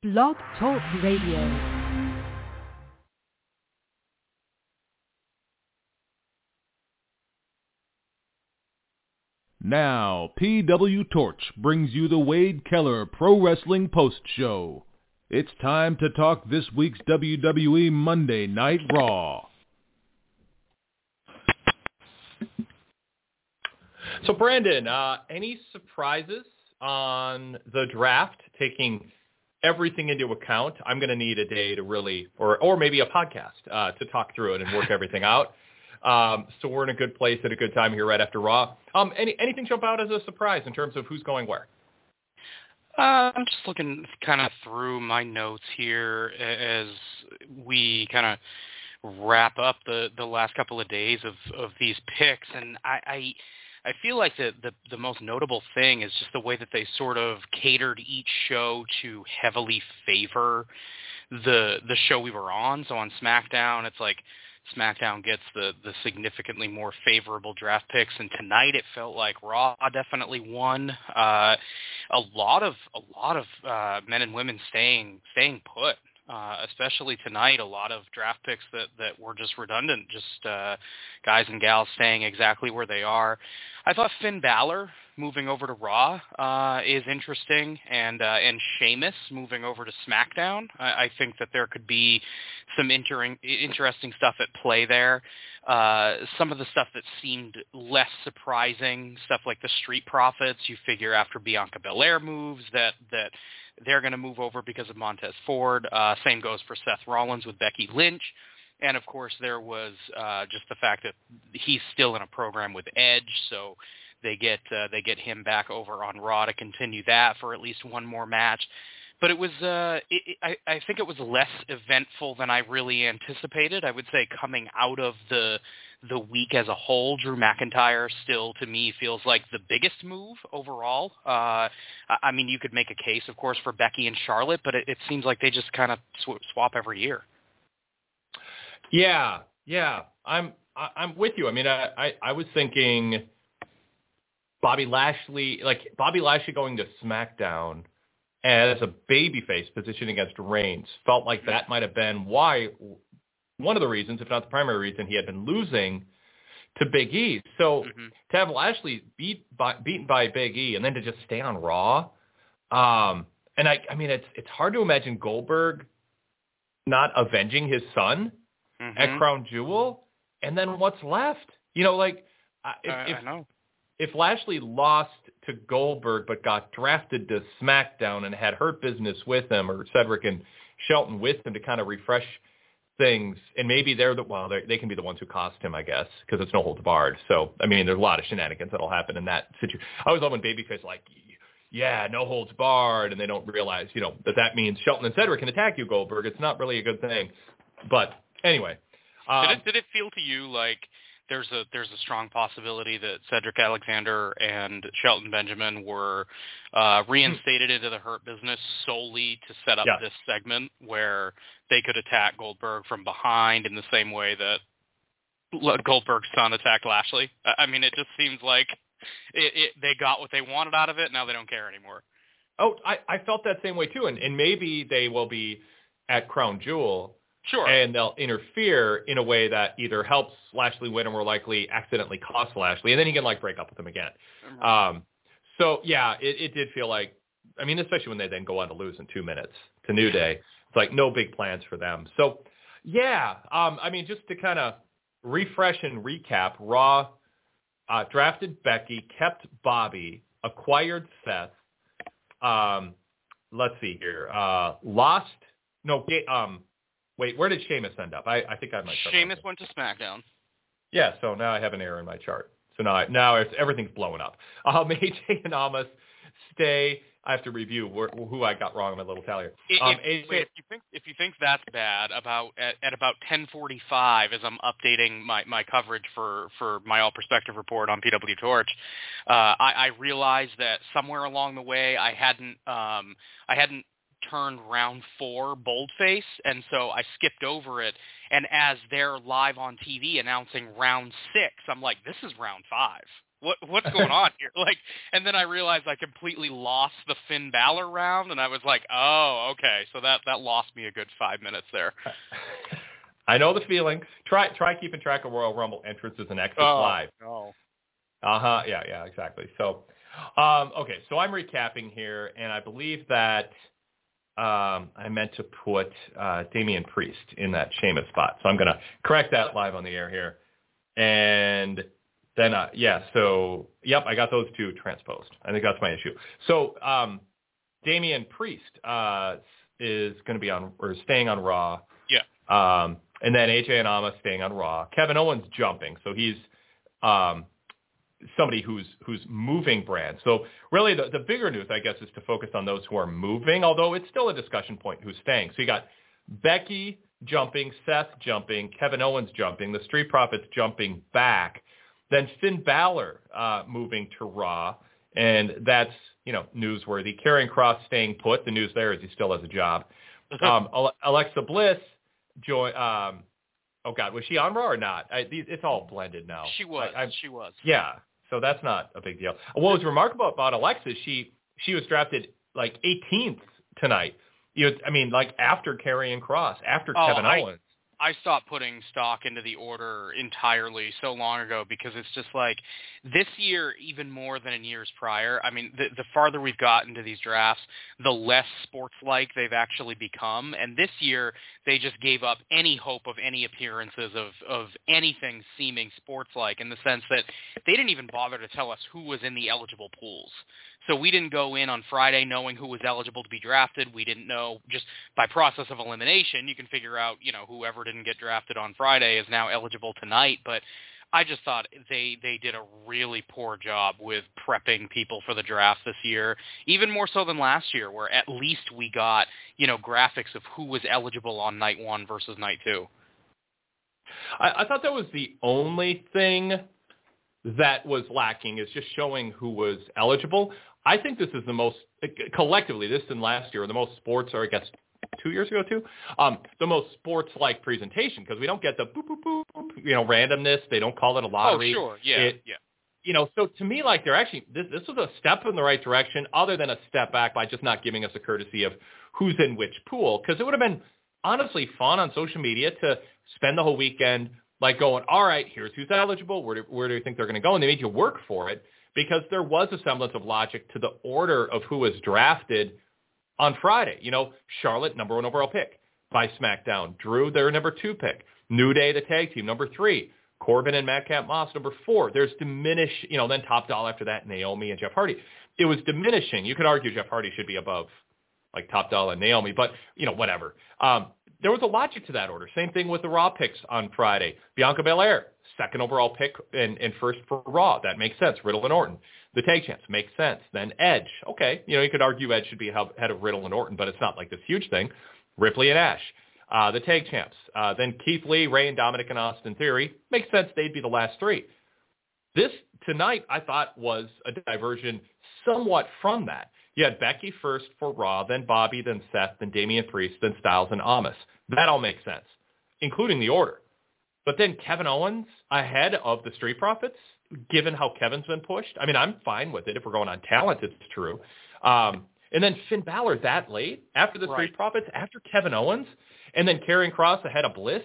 Blog Talk Radio. Now, PW Torch brings you the Wade Keller Pro Wrestling Post Show. It's time to talk this week's WWE Monday Night Raw. So, Brandon, any surprises on the draft, taking everything into account? I'm going to need a day to really, or maybe a podcast to talk through it and work everything out. So we're in a good place at a good time here right after Raw. Anything jump out as a surprise in terms of who's going where? I'm just looking kind of through my notes here as we kind of wrap up the last couple of days of these picks, and I feel like the most notable thing is just the way that they sort of catered each show to heavily favor the show we were on. So on SmackDown, it's like SmackDown gets the significantly more favorable draft picks, and tonight it felt like Raw definitely won. A lot of men and women staying put. Especially tonight, a lot of draft picks that were just redundant, just guys and gals staying exactly where they are. I thought Finn Balor moving over to Raw is interesting, and Sheamus moving over to SmackDown. I think that there could be some interesting stuff at play there. Some of the stuff that seemed less surprising, stuff like the Street Profits, you figure after Bianca Belair moves that they're going to move over because of Montez Ford. Same goes for Seth Rollins with Becky Lynch. And, of course, there was just the fact that he's still in a program with Edge, so they get him back over on Raw to continue that for at least one more match. But it was I think it was less eventful than I really anticipated. I would say coming out of the week as a whole, Drew McIntyre still, to me, feels like the biggest move overall. I mean, you could make a case, of course, for Becky and Charlotte, but it seems like they just kind of swap every year. Yeah, I'm with you. I mean, I was thinking Bobby Lashley going to SmackDown as a babyface position against Reigns felt like that might have been one of the reasons, if not the primary reason, he had been losing to Big E. So to have Lashley beaten by Big E and then to just stay on Raw, and I mean it's hard to imagine Goldberg not avenging his son at Crown Jewel, and then what's left? You know, like if Lashley lost to Goldberg but got drafted to SmackDown and had Hurt Business with him, or Cedric and Shelton with him to kind of refresh things, and maybe they can be the ones who cost him, I guess, because it's no holds barred. So, I mean, there's a lot of shenanigans that'll happen in that situation. I always love when babyface yeah, no holds barred, and they don't realize, that means Shelton and Cedric can attack you, Goldberg. It's not really a good thing. But anyway. Did it feel to you like there's a strong possibility that Cedric Alexander and Shelton Benjamin were reinstated into the Hurt Business solely to set up this segment where they could attack Goldberg from behind in the same way that Goldberg's son attacked Lashley? I mean, it just seems like they got what they wanted out of it. Now they don't care anymore. Oh, I felt that same way too, and maybe they will be at Crown Jewel. Sure. And they'll interfere in a way that either helps Lashley win or more likely accidentally costs Lashley, and then he can break up with him again. So yeah, it did feel like, I mean, especially when they then go on to lose in 2 minutes to New Day, it's like no big plans for them. So yeah, I mean, just to kind of refresh and recap, Raw drafted Becky, kept Bobby, acquired Seth. Let's see here, Wait, where did Sheamus end up? I think I might. Sheamus went to SmackDown. Yeah, so now I have an error in my chart. So now everything's blowing up. AJ and Amos stay. I have to review who I got wrong on my little tallier. If you think that's bad, at about 10:45, as I'm updating my coverage for my All Perspective report on PW Torch, I realized that somewhere along the way I hadn't turned round 4 boldface, and so I skipped over it, and as they're live on TV announcing round 6, I'm like, this is round 5. what's going on here? Like, and then I realized I completely lost the Finn Balor round, and I was like, oh, okay, so that lost me a good 5 minutes there. I know the feeling. Try keeping track of Royal Rumble entrances and exits live. Oh. Yeah, exactly. So, okay, so I'm recapping here, and I believe that I meant to put Damian Priest in that Sheamus spot. So I'm going to correct that live on the air here. And then, I got those two transposed. I think that's my issue. So Damian Priest is going to be staying on Raw. Yeah. And then AJ and Almas staying on Raw. Kevin Owens jumping. So he's somebody who's moving brand. So really the bigger news, I guess, is to focus on those who are moving, although it's still a discussion point who's staying. So you got Becky jumping, Seth jumping, Kevin Owens jumping, the Street Profits jumping back, then Finn Balor moving to Raw, and that's, newsworthy. Karrion Kross staying put. The news there is he still has a job. Alexa Bliss was she on Raw or not? It's all blended now. She was. She was. Yeah, so that's not a big deal. What was remarkable about Alexa is she was drafted like 18th tonight. After Karrion Kross, after Kevin Owens. I stopped putting stock into the order entirely so long ago because it's just like this year, even more than in years prior. I mean, the farther we've gotten to these drafts, the less sports-like they've actually become. And this year, they just gave up any hope of any appearances of anything seeming sports-like in the sense that they didn't even bother to tell us who was in the eligible pools. So we didn't go in on Friday knowing who was eligible to be drafted. We didn't know, just by process of elimination, you can figure out, whoever didn't get drafted on Friday is now eligible tonight. But I just thought they did a really poor job with prepping people for the draft this year, even more so than last year, where at least we got, graphics of who was eligible on night 1 versus night 2. I thought that was the only thing that was lacking, is just showing who was eligible. I think this is the most, collectively, this and last year, the most sports, or I guess 2 years ago too, the most sports-like presentation, because we don't get the boop, boop, boop, randomness. They don't call it a lottery. Oh, sure, yeah. So to me, like, they're actually, this was a step in the right direction, other than a step back by just not giving us a courtesy of who's in which pool, because it would have been honestly fun on social media to spend the whole weekend like going, all right, here's who's eligible, where do you think they're going to go? And they made you work for it, because there was a semblance of logic to the order of who was drafted on Friday. Charlotte, number 1 overall pick by SmackDown. Drew, their number 2 pick. New Day, the tag team, number 3. Corbin and Madcap Moss, number 4. There's then Top Doll after that, Naomi and Jeff Hardy. It was diminishing. You could argue Jeff Hardy should be above like Top Doll and Naomi, but, whatever. There was a logic to that order. Same thing with the Raw picks on Friday. Bianca Belair, 2nd overall pick and first for Raw. That makes sense. Riddle and Orton. The tag champs makes sense. Then Edge. Okay. You could argue Edge should be ahead of Riddle and Orton, but it's not like this huge thing. Ripley and Ash. The tag champs. Then Keith Lee, Ray and Dominic and Austin Theory. Makes sense they'd be the last 3. This tonight I thought was a diversion somewhat from that. You had Becky first for Raw, then Bobby, then Seth, then Damian Priest, then Styles and Almas. That all makes sense, including the order. But then Kevin Owens ahead of the Street Profits, given how Kevin's been pushed. I mean, I'm fine with it if we're going on talent, it's true. And then Finn Balor that late, after the Street Profits, after Kevin Owens, and then Karrion Kross ahead of Bliss.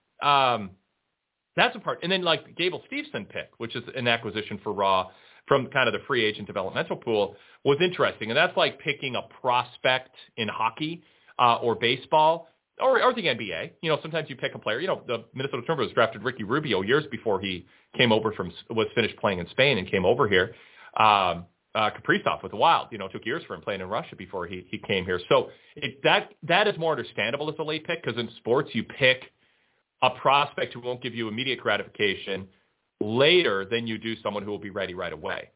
That's a part. And then like Gable Steveson pick, which is an acquisition for Raw from kind of the free agent developmental pool, was interesting. And that's like picking a prospect in hockey or baseball or the NBA. Sometimes you pick a player. The Minnesota Timberwolves drafted Ricky Rubio years before he came over was finished playing in Spain and came over here. Kaprizov with the Wild, took years for him playing in Russia before he came here. So that is more understandable as a late pick, because in sports you pick a prospect who won't give you immediate gratification later than you do someone who will be ready right away.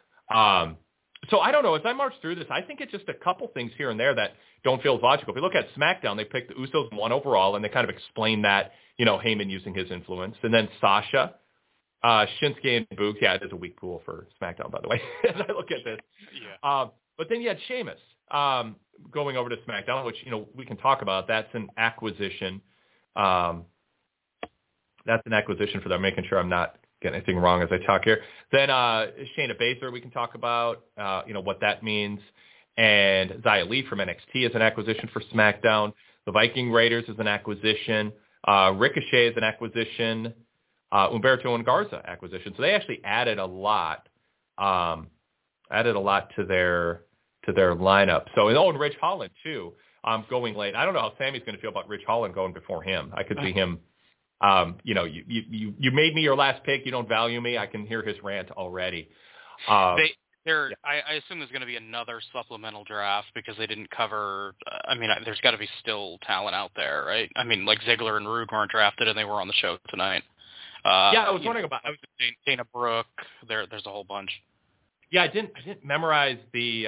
So I don't know. As I march through this, I think it's just a couple things here and there that don't feel as logical. If you look at SmackDown, they picked the Usos 1 overall, and they kind of explain that, Heyman using his influence. And then Sasha, Shinsuke, and Boogs. Yeah, it is a weak pool for SmackDown, by the way, as I look at this. Yeah. But then you had Sheamus going over to SmackDown, which, we can talk about. That's an acquisition. That's an acquisition for them, making sure I'm not get anything wrong as I talk here. Then Shayna Baszler we can talk about, what that means. And Xia Li from NXT is an acquisition for SmackDown. The Viking Raiders is an acquisition. Ricochet is an acquisition. Humberto and Garza acquisition. So they actually added a lot to their lineup. So, and Rich Holland too, going late. I don't know how Sammy's going to feel about Rich Holland going before him. I could see him. You made me your last pick. You don't value me. I can hear his rant already. I assume there's going to be another supplemental draft because they didn't cover. There's got to be still talent out there, right? I mean, like Ziggler and Rude weren't drafted, and they were on the show tonight. I was wondering about Dana Brooke. There's a whole bunch. Yeah, I didn't memorize the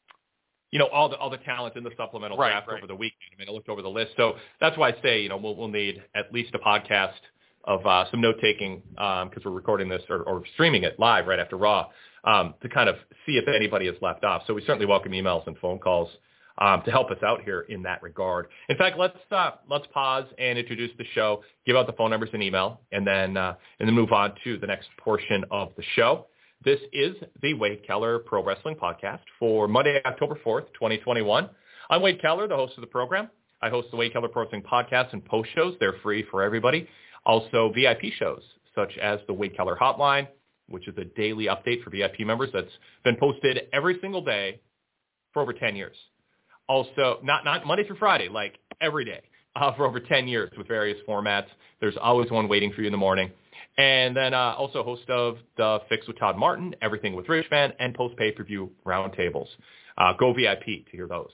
all the talent in the supplemental draft over the weekend. I looked over the list, so that's why I say we'll need at least a podcast of some note taking because we're recording this or streaming it live right after Raw to kind of see if anybody is left off. So we certainly welcome emails and phone calls to help us out here in that regard. In fact, let's pause and introduce the show, give out the phone numbers and email, and then move on to the next portion of the show. This is the Wade Keller Pro Wrestling Podcast for Monday, October 4th, 2021. I'm Wade Keller, the host of the program. I host the Wade Keller Pro Wrestling Podcast and post shows. They're free for everybody. Also VIP shows, such as the Wade Keller Hotline, which is a daily update for VIP members that's been posted every single day for over 10 years. Also, not Monday through Friday, like every day for over 10 years with various formats. There's always one waiting for you in the morning. And then also host of The Fix with Todd Martin, Everything with Rich Van, and post-pay-per-view roundtables. Go VIP to hear those,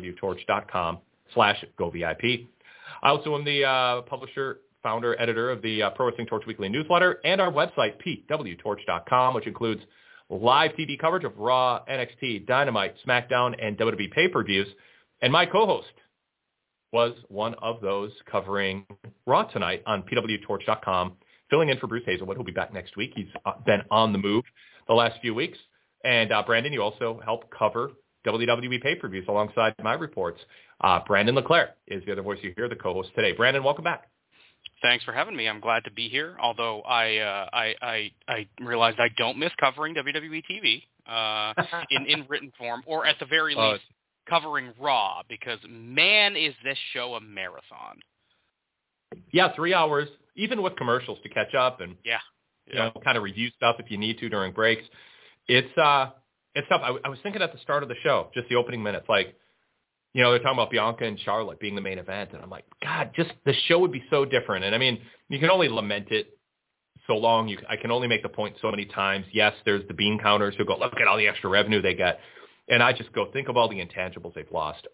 pwtorch.com/govip. I also am the publisher, founder, editor of the Pro Wrestling Torch Weekly newsletter and our website, pwtorch.com, which includes live TV coverage of Raw, NXT, Dynamite, SmackDown, and WWE pay-per-views. And my co-host was one of those covering Raw tonight on pwtorch.com, filling in for Bruce Hazelwood, who'll be back next week. He's been on the move the last few weeks. And Brandon, you also help cover WWE pay-per-views alongside my reports. Brandon LeClaire is the other voice you hear, the co-host today. Brandon, welcome back. Thanks for having me. I'm glad to be here. Although I realized I don't miss covering WWE TV in written form, or at the very least covering Raw, because man, is this show a marathon. Yeah, 3 hours, even with commercials to catch up and kind of review stuff if you need to during breaks. It's tough. I was thinking at the start of the show, just the opening minutes, like, they're talking about Bianca and Charlotte being the main event, and I'm like, God, just the show would be so different. And I mean, you can only lament it so long. I can only make the point so many times. Yes, there's the bean counters who go, look at all the extra revenue they get. And I just go, think of all the intangibles they've lost.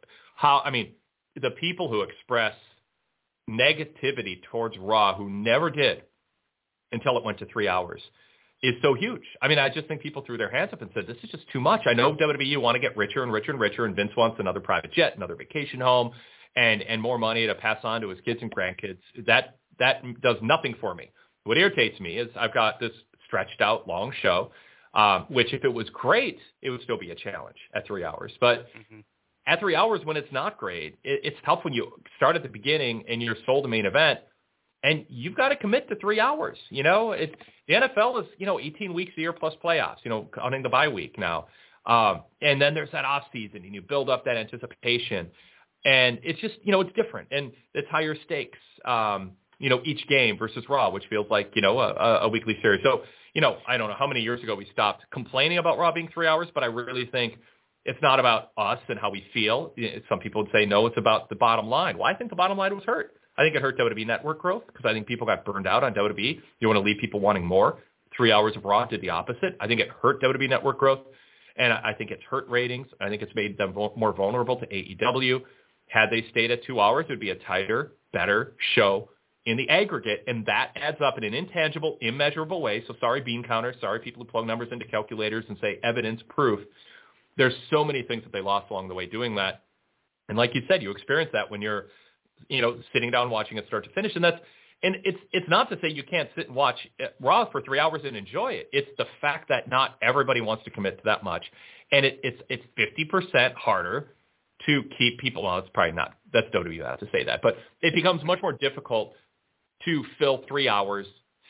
The people who express negativity towards Raw, who never did until it went to 3 hours, is so huge. I just think people threw their hands up and said, this is just too much. I know WWE want to get richer and richer and richer, and Vince wants another private jet, another vacation home, and more money to pass on to his kids and grandkids. That does nothing for me. What irritates me is I've got this stretched out long show, which if it was great, it would still be a challenge at 3 hours. But at 3 hours, when it's not great, it's tough when you start at the beginning and you're sold a main event, and you've got to commit to 3 hours. The NFL is 18 weeks a year plus playoffs. Counting the bye week now, and then there's that off season, and you build up that anticipation, and it's just it's different, and it's higher stakes. Each game versus Raw, which feels like a weekly series. So I don't know how many years ago we stopped complaining about Raw being 3 hours, but I really think it's not about us and how we feel. Some people would say, no, it's about the bottom line. Well, I think the bottom line was hurt. I think it hurt WWE Network growth because I think people got burned out on WWE. You want to leave people wanting more. 3 hours of Raw did the opposite. I think it hurt WWE Network growth, and I think it's hurt ratings. I think it's made them more vulnerable to AEW. Had they stayed at 2 hours, it would be a tighter, better show in the aggregate, and that adds up in an intangible, immeasurable way. So sorry, bean counters. Sorry, people who plug numbers into calculators and say evidence, proof. There's so many things that they lost along the way doing that. And like you said, you experience that when you're sitting down watching it start to finish. And it's not to say you can't sit and watch Raw for 3 hours and enjoy it. It's the fact that not everybody wants to commit to that much. And it's 50% harder to keep people, well, it's probably not, that's WWE to say that, but it becomes much more difficult to fill 3 hours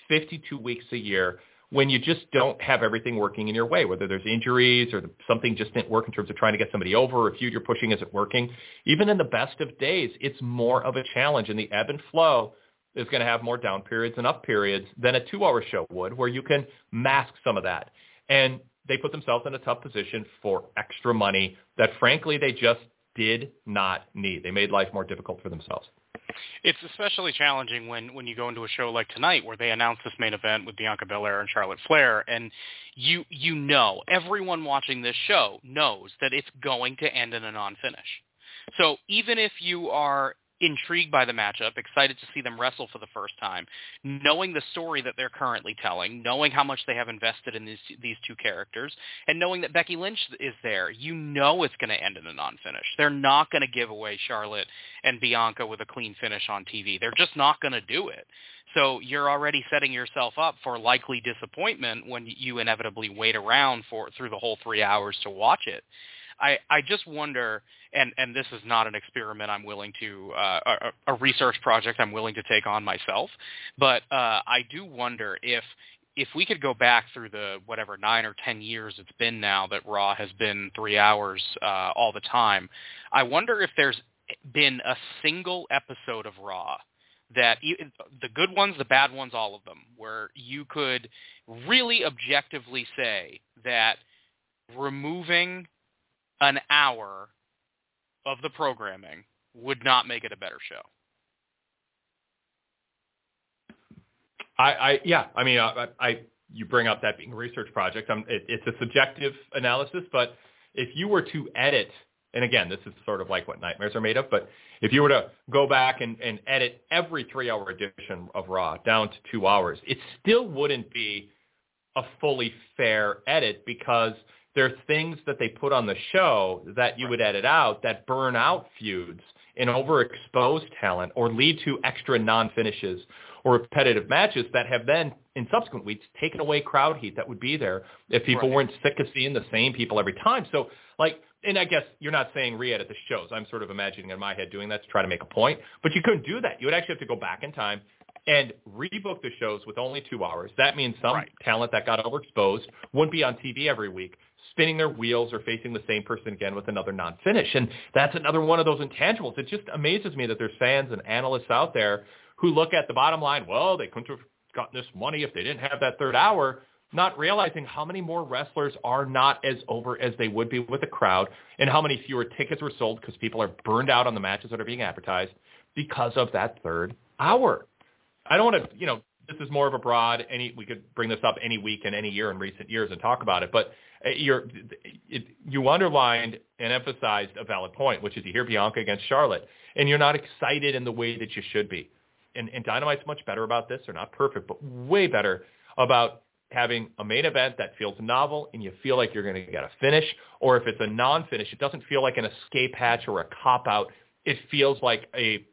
52 weeks a year when you just don't have everything working in your way, whether there's injuries or something just didn't work in terms of trying to get somebody over, or a feud you're pushing isn't working. Even in the best of days, it's more of a challenge, and the ebb and flow is going to have more down periods and up periods than a 2-hour show would, where you can mask some of that. And they put themselves in a tough position for extra money that, frankly, they just did not need. They made life more difficult for themselves. It's especially challenging when you go into a show like tonight where they announce this main event with Bianca Belair and Charlotte Flair, and you know, everyone watching this show knows that it's going to end in a non-finish. So even if you are intrigued by the matchup, excited to see them wrestle for the first time, knowing the story that they're currently telling, knowing how much they have invested in these two characters, and knowing that Becky Lynch is there, you know it's going to end in a non-finish. They're not going to give away Charlotte and Bianca with a clean finish on TV. They're just not going to do it. So you're already setting yourself up for likely disappointment when you inevitably wait around through the whole 3 hours to watch it. I just wonder, and this is not an experiment I'm willing to, a research project I'm willing to take on myself, but I do wonder if we could go back through the, 9 or 10 years it's been now that Raw has been 3 hours all the time, I wonder if there's been a single episode of Raw that the good ones, the bad ones, all of them, where you could really objectively say that removing an hour of the programming would not make it a better show. You bring up that being a research project. It's a subjective analysis, but if you were to edit, and again, this is sort of like what nightmares are made of, but if you were to go back and edit every 3-hour edition of Raw down to 2 hours, it still wouldn't be a fully fair edit, because there's things that they put on the show that you would edit out that burn out feuds and overexpose talent or lead to extra non-finishes or repetitive matches that have then, in subsequent weeks, taken away crowd heat that would be there if people weren't sick of seeing the same people every time. So, and I guess you're not saying re-edit the shows. I'm sort of imagining in my head doing that to try to make a point. But you couldn't do that. You would actually have to go back in time and rebook the shows with only 2 hours. That means some talent that got overexposed wouldn't be on TV every week, spinning their wheels or facing the same person again with another non-finish. And that's another one of those intangibles. It just amazes me that there's fans and analysts out there who look at the bottom line, well, they couldn't have gotten this money if they didn't have that third hour, not realizing how many more wrestlers are not as over as they would be with a crowd, and how many fewer tickets were sold because people are burned out on the matches that are being advertised because of that third hour. I don't want to, this is more of a broad, we could bring this up any week and any year in recent years and talk about it, but you underlined and emphasized a valid point, which is you hear Bianca against Charlotte, and you're not excited in the way that you should be. And Dynamite's much better about this. They're not perfect, but way better about having a main event that feels novel and you feel like you're going to get a finish, or if it's a non-finish, it doesn't feel like an escape hatch or a cop-out. It feels like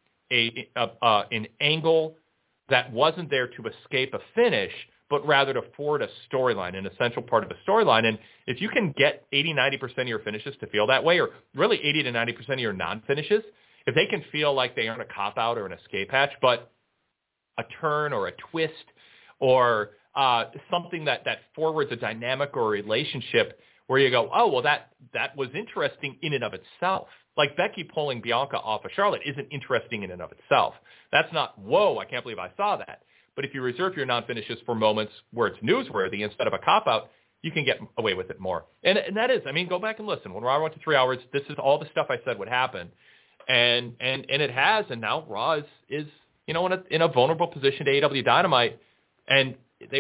an angle that wasn't there to escape a finish, but rather to forward a storyline, an essential part of a storyline. And if you can get 80-90% of your finishes to feel that way, or really 80-90% of your non-finishes, if they can feel like they aren't a cop-out or an escape hatch, but a turn or a twist or something that forwards a dynamic or a relationship where you go, oh, well, that was interesting in and of itself. Like Becky pulling Bianca off of Charlotte isn't interesting in and of itself. That's not, whoa, I can't believe I saw that. But if you reserve your non-finishes for moments where it's newsworthy instead of a cop-out, you can get away with it more. And that is, go back and listen. When Raw went to 3 hours, this is all the stuff I said would happen. And it has, and now Raw is in a vulnerable position to AEW Dynamite, and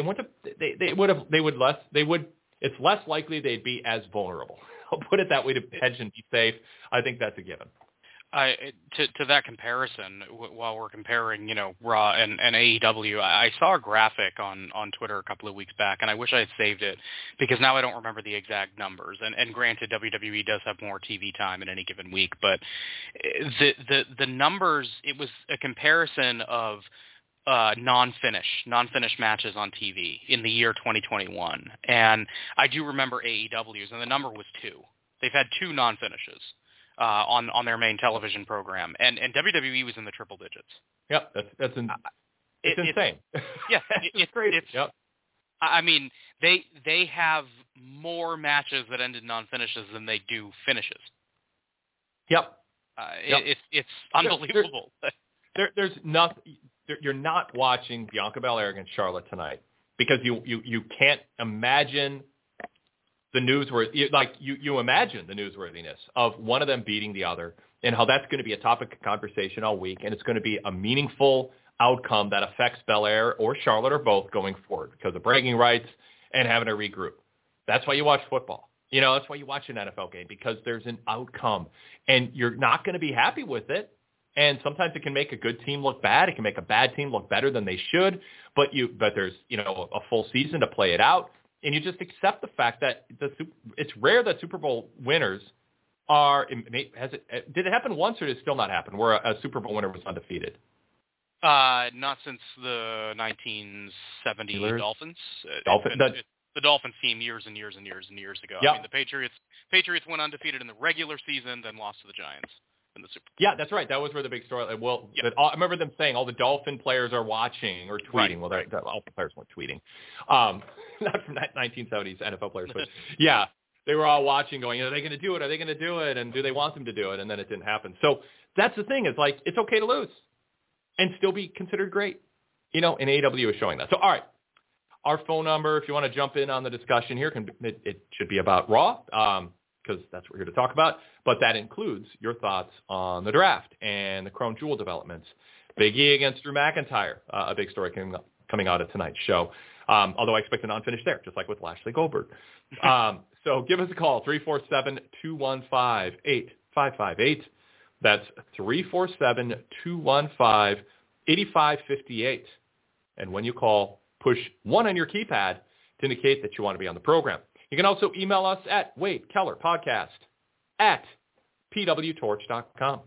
it's less likely they'd be as vulnerable. I'll put it that way to hedge and be safe. I think that's a given. To that comparison, while we're comparing, Raw and AEW, I saw a graphic on Twitter a couple of weeks back, and I wish I had saved it because now I don't remember the exact numbers. And granted, WWE does have more TV time in any given week, but the numbers, it was a comparison of non-finish matches on TV in the year 2021. And I do remember AEW's, and the number was 2. They've had 2 non-finishes on their main television program, and WWE was in the triple digits. Yep, that's It's insane. Yeah, it's crazy. Yep. I mean, they have more matches that ended non-finishes than they do finishes. Yep. It's unbelievable. There's nothing. You're not watching Bianca Belair against Charlotte tonight because you can't imagine the newsworthy, like you imagine the newsworthiness of one of them beating the other and how that's going to be a topic of conversation all week, and it's going to be a meaningful outcome that affects Belair or Charlotte or both going forward because of bragging rights and having to regroup. That's why you watch football. That's why you watch an NFL game, because there's an outcome, and you're not going to be happy with it. And sometimes it can make a good team look bad. It can make a bad team look better than they should. But there's a full season to play it out, and you just accept the fact that it's rare that Super Bowl winners are. Did it happen once, or did it still not happen where a Super Bowl winner was undefeated? Not since the 1970 Steelers? Dolphins. The Dolphins team years and years and years and years ago. Yep. I mean, the Patriots went undefeated in the regular season, then lost to the Giants in the Super Bowl. Yeah, that's right. That was where the big story. Well, yep. I remember them saying all the Dolphin players are watching or tweeting. Right. Well, all the players weren't tweeting. Not from 1970s NFL players, but yeah, they were all watching, going, "Are they going to do it? Are they going to do it? And do they want them to do it?" And then it didn't happen. So that's the thing. It's like it's okay to lose and still be considered great. And AEW is showing that. So all right. Our phone number, if you want to jump in on the discussion here, it should be about Raw, because that's what we're here to talk about. But that includes your thoughts on the draft and the Crown Jewel developments. Big E against Drew McIntyre, a big story coming out of tonight's show. Although I expect a non-finish there, just like with Lashley Goldberg. So give us a call, 347-215-8558. That's 347-215-8558. And when you call, push 1 on your keypad to indicate that you want to be on the program. You can also email us at WadeKellerPodcast@pwtorch.com.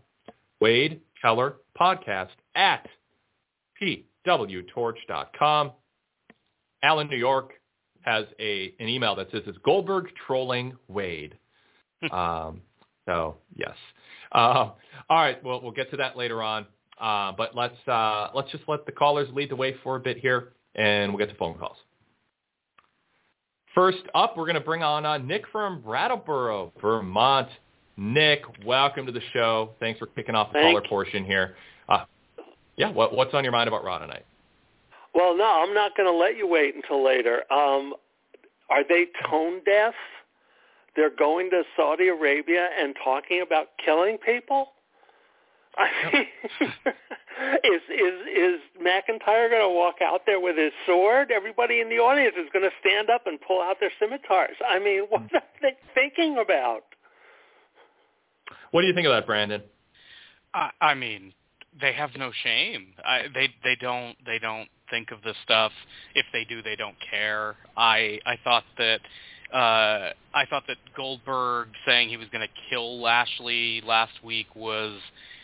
WadeKellerPodcast@pwtorch.com. Alan, New York, has an email that says, "Is Goldberg trolling Wade?" So, yes. All right, well, we'll get to that later on. But let's just let the callers lead the way for a bit here, and we'll get to phone calls. First up, we're going to bring on Nick from Brattleboro, Vermont. Nick, welcome to the show. Thanks for kicking off the caller portion here. What's on your mind about Raw tonight? Well, no, I'm not going to let you wait until later. Are they tone deaf? They're going to Saudi Arabia and talking about killing people? I mean, is McIntyre going to walk out there with his sword? Everybody in the audience is going to stand up and pull out their scimitars. I mean, what are they thinking about? What do you think of that, Brandon? I mean, they have no shame. They don't think of this stuff. If they do, they don't care. I thought that Goldberg saying he was going to kill Lashley last week was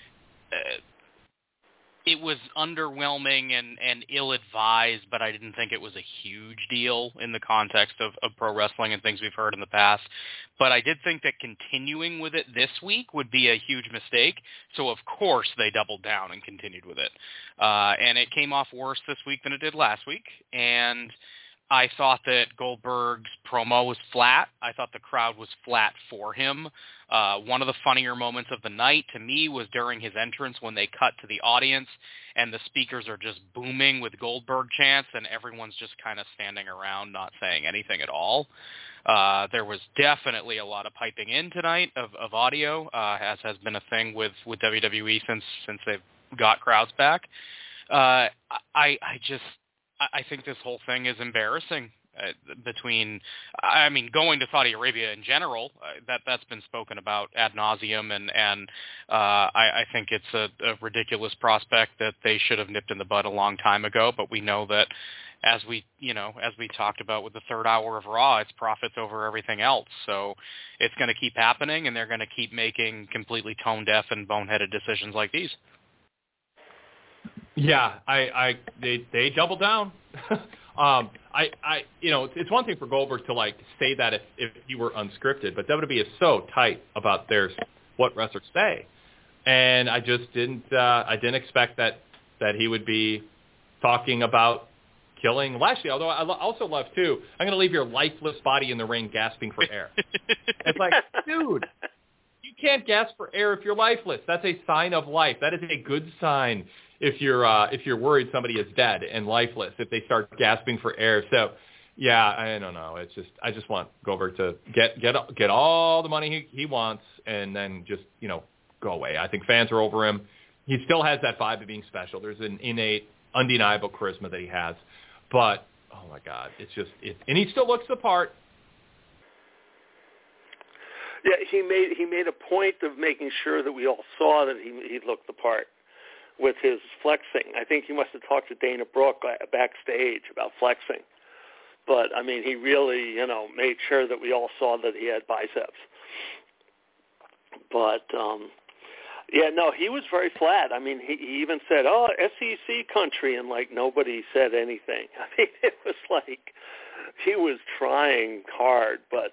it was underwhelming and ill-advised, but I didn't think it was a huge deal in the context of pro wrestling and things we've heard in the past. But I did think that continuing with it this week would be a huge mistake. So, of course, they doubled down and continued with it. And it came off worse this week than it did last week. And I thought that Goldberg's promo was flat. I thought the crowd was flat for him. One of the funnier moments of the night to me was during his entrance when they cut to the audience and the speakers are just booming with Goldberg chants and everyone's just kind of standing around not saying anything at all. There was definitely a lot of piping in tonight of audio, as has been a thing with WWE since they've got crowds back. I think this whole thing is embarrassing going to Saudi Arabia in general, that's been spoken about ad nauseum, and I think it's a ridiculous prospect that they should have nipped in the bud a long time ago, but we know that as we talked about with the third hour of Raw, it's profits over everything else. So it's going to keep happening, and they're going to keep making completely tone-deaf and boneheaded decisions like these. Yeah, they double down. It's one thing for Goldberg to say that if he were unscripted, but WWE is so tight about what wrestlers say, and I just didn't expect that he would be talking about killing Lashley. Although I also love, too, I'm going to leave your lifeless body in the ring gasping for air. It's like, dude, you can't gasp for air if you're lifeless. That's a sign of life. That is a good sign if you're worried somebody is dead and lifeless, if they start gasping for air. So, yeah, I don't know. It's just, I just want Goldberg to get all the money he wants and then just, go away. I think fans are over him. He still has that vibe of being special. There's an innate, undeniable charisma that he has. But, oh, my God, and he still looks the part. Yeah, he made a point of making sure that we all saw that he looked the part with his flexing. I think he must have talked to Dana Brooke backstage about flexing. But, I mean, he really, made sure that we all saw that he had biceps. But, yeah, no, he was very flat. I mean, he even said, SEC country, and, nobody said anything. I mean, it was like he was trying hard. But,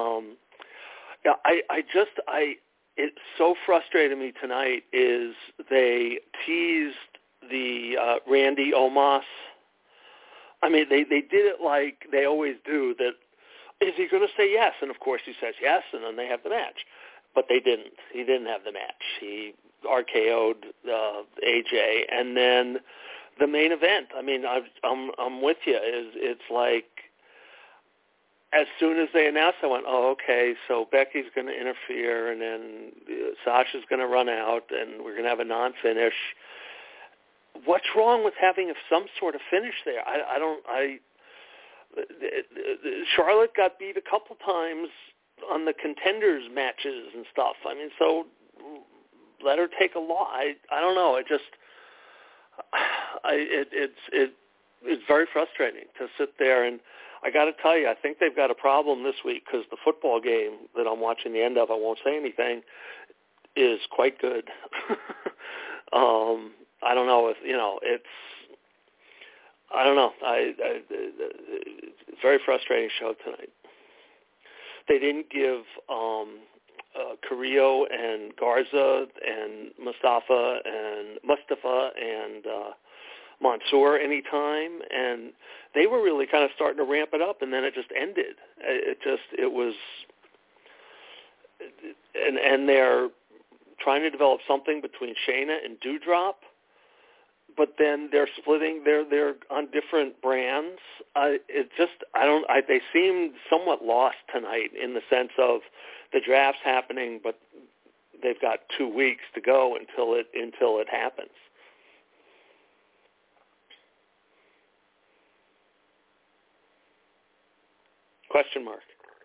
it so frustrated me tonight is they teased the Randy Omos. I mean, they did it like they always do, that is he going to say yes? And, of course, he says yes, and then they have the match. But they didn't. He didn't have the match. He RKO'd AJ. And then the main event, I mean, I'm with you. It's like as soon as they announced, I went, oh, okay, so Becky's going to interfere, and then Sasha's going to run out, and we're going to have a non-finish. What's wrong with having some sort of finish there? Charlotte got beat a couple times on the contenders matches and stuff. I mean, so let her take a loss. I don't know. It's very frustrating to sit there, and I got to tell you, I think they've got a problem this week because the football game that I'm watching the end of, I won't say anything, is quite good. I don't know if I don't know. It's a very frustrating show tonight. They didn't give Carrillo and Garza and Mustafa and Mansoor any time, and they were really kind of starting to ramp it up, and then it just ended. And they're trying to develop something between Shayna and Doudrop, but then they're splitting. They're on different brands. They seemed somewhat lost tonight in the sense of the draft's happening, but they've got 2 weeks to go until it happens. Question mark.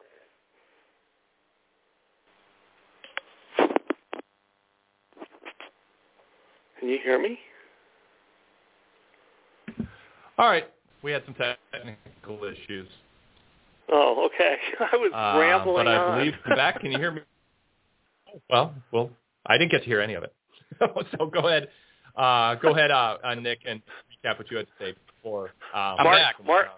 Can you hear me? All right. We had some technical issues. Oh, okay. I was rambling but I on. believe I'm back. Can you hear me? Well, I didn't get to hear any of it. So go ahead, Nick, and recap what you had to say before. I'm back.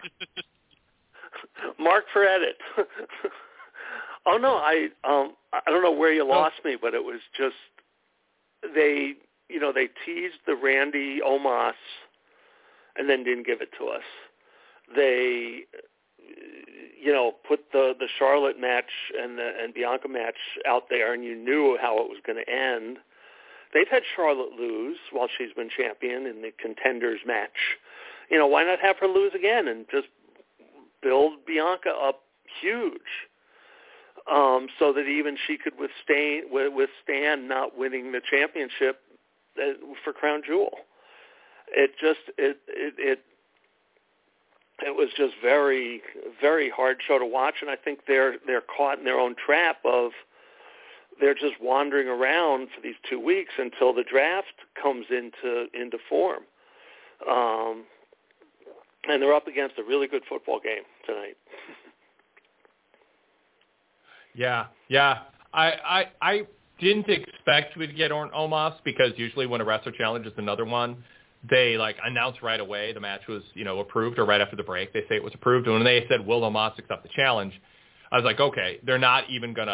Mark for edit. Oh no, I don't know where you lost me, but it was just they teased the Randy Omos and then didn't give it to us. They put the Charlotte match and Bianca match out there, and you knew how it was going to end. They've had Charlotte lose while she's been champion in the contenders match. Why not have her lose again and just build Bianca up huge, so that even she could withstand not winning the championship for Crown Jewel. It was just very, very hard show to watch, and I think they're caught in their own trap of they're just wandering around for these 2 weeks until the draft comes into form. And they're up against a really good football game tonight. Yeah. I didn't expect we'd get Omos because usually when a wrestler challenges another one, they announce right away the match was approved, or right after the break they say it was approved. And when they said will Omos accept the challenge, I was like, okay, they're not even gonna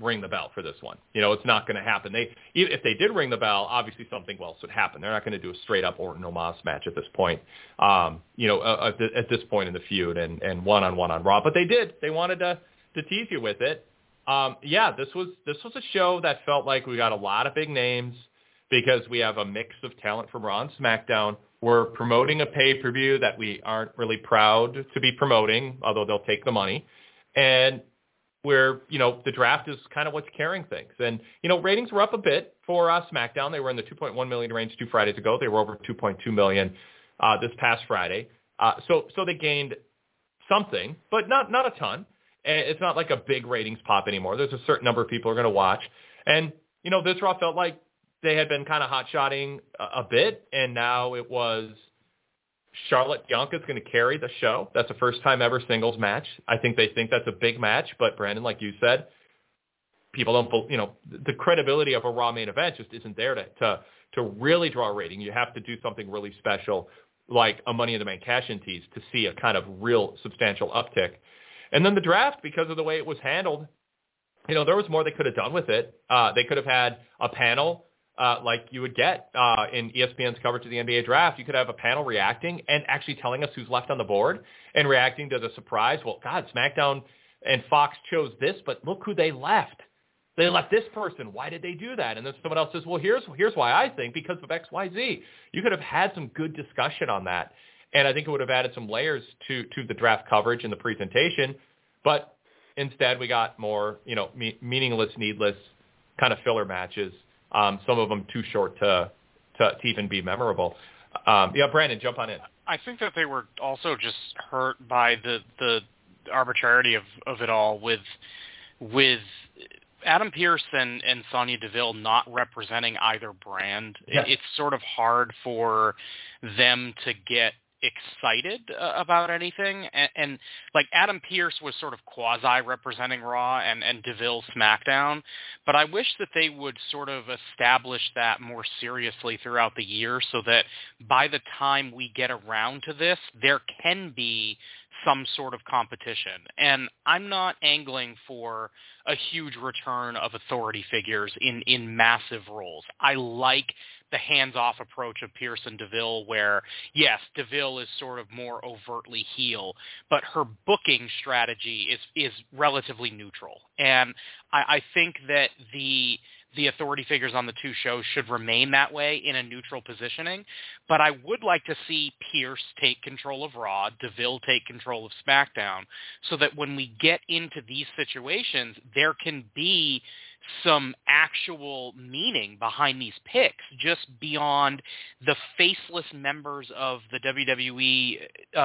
ring the bell for this one. It's not going to happen. If they did ring the bell, obviously something else would happen. They're not going to do a straight up Orton Omos match at this point. At this point in the feud and one-on-one on Raw, but they did. They wanted to tease you with it. This was a show that felt like we got a lot of big names because we have a mix of talent from Raw and SmackDown. We're promoting a pay-per-view that we aren't really proud to be promoting, although they'll take the money. And where, the draft is kind of what's carrying things. And, ratings were up a bit for SmackDown. They were in the 2.1 million range 2 Fridays ago. They were over 2.2 million this past Friday. So they gained something, but not a ton. And it's not like a big ratings pop anymore. There's a certain number of people who are going to watch. And, this Raw felt like they had been kind of hot-shotting a bit, and now it was Charlotte Bianca is going to carry the show. That's a first-time ever singles match. I think they think that's a big match, but Brandon, like you said, people don't, the credibility of a Raw main event just isn't there to really draw a rating. You have to do something really special, like a Money in the Bank cash-in tease, to see a kind of real substantial uptick. And then the draft, because of the way it was handled, there was more they could have done with it. They could have had a panel like you would get in ESPN's coverage of the NBA draft. You could have a panel reacting and actually telling us who's left on the board and reacting to the surprise. Well, God, SmackDown and Fox chose this, but look who they left. They left this person. Why did they do that? And then someone else says, well, here's why I think, because of X, Y, Z. You could have had some good discussion on that. And I think it would have added some layers to the draft coverage and the presentation. But instead, we got more, meaningless, needless kind of filler matches. Some of them too short to even be memorable. Brandon, jump on in. I think that they were also just hurt by the arbitrarity of it all with Adam Pearce and Sonya Deville not representing either brand. Yes. It's sort of hard for them to get excited about anything, and like Adam Pearce was sort of quasi representing Raw and Deville SmackDown, but I wish that they would sort of establish that more seriously throughout the year so that by the time we get around to this, there can be some sort of competition. And I'm not angling for a huge return of authority figures in massive roles. I like the hands-off approach of Pearce and Deville where, yes, Deville is sort of more overtly heel, but her booking strategy is relatively neutral. And I think that the authority figures on the two shows should remain that way in a neutral positioning, but I would like to see Pearce take control of Raw, Deville take control of SmackDown, so that when we get into these situations, there can be some actual meaning behind these picks, just beyond the faceless members of the WWE,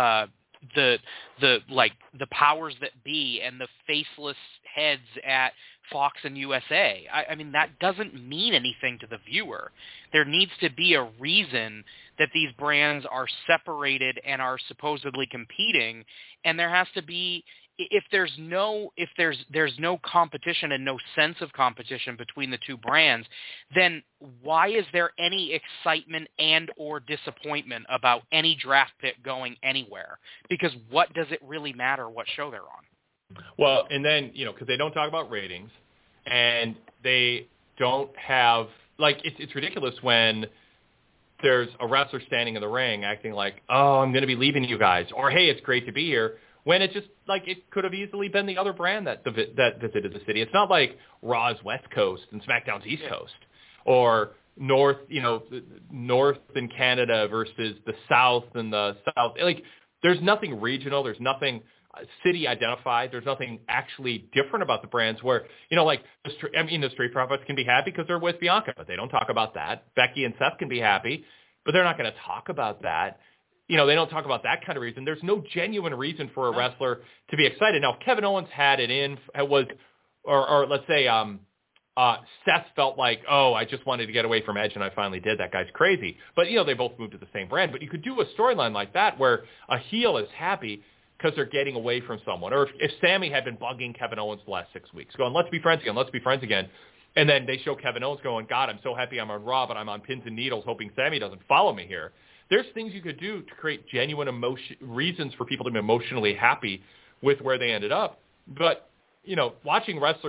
the powers that be, and the faceless heads at Fox and USA. I mean, that doesn't mean anything to the viewer. There needs to be a reason that these brands are separated and are supposedly competing, and there has to be, if there's no competition and no sense of competition between the two brands, then why is there any excitement and or disappointment about any draft pick going anywhere? Because what does it really matter what show they're on? Well, and then, because they don't talk about ratings, and they don't have, like, it's ridiculous when there's a wrestler standing in the ring acting like, oh, I'm going to be leaving you guys, or hey, it's great to be here, when it just, like, it could have easily been the other brand that visited the city. It's not like Raw's West Coast and SmackDown's East Coast, or North in Canada versus the South and the South. Like, there's nothing regional. There's nothing city identified. There's nothing actually different about the brands where, like, the Street Profits can be happy because they're with Bianca, but they don't talk about that. Becky and Seth can be happy, but they're not going to talk about that. They don't talk about that kind of reason. There's no genuine reason for a wrestler to be excited. Now, if Kevin Owens had it in, or let's say Seth felt like, oh, I just wanted to get away from Edge and I finally did. That guy's crazy. But, they both moved to the same brand. But you could do a storyline like that where a heel is happy because they're getting away from someone. Or if Sammy had been bugging Kevin Owens the last 6 weeks, going, let's be friends again. And then they show Kevin Owens going, God, I'm so happy I'm on Raw, but I'm on pins and needles hoping Sammy doesn't follow me here. There's things you could do to create genuine reasons for people to be emotionally happy with where they ended up. But, watching wrestlers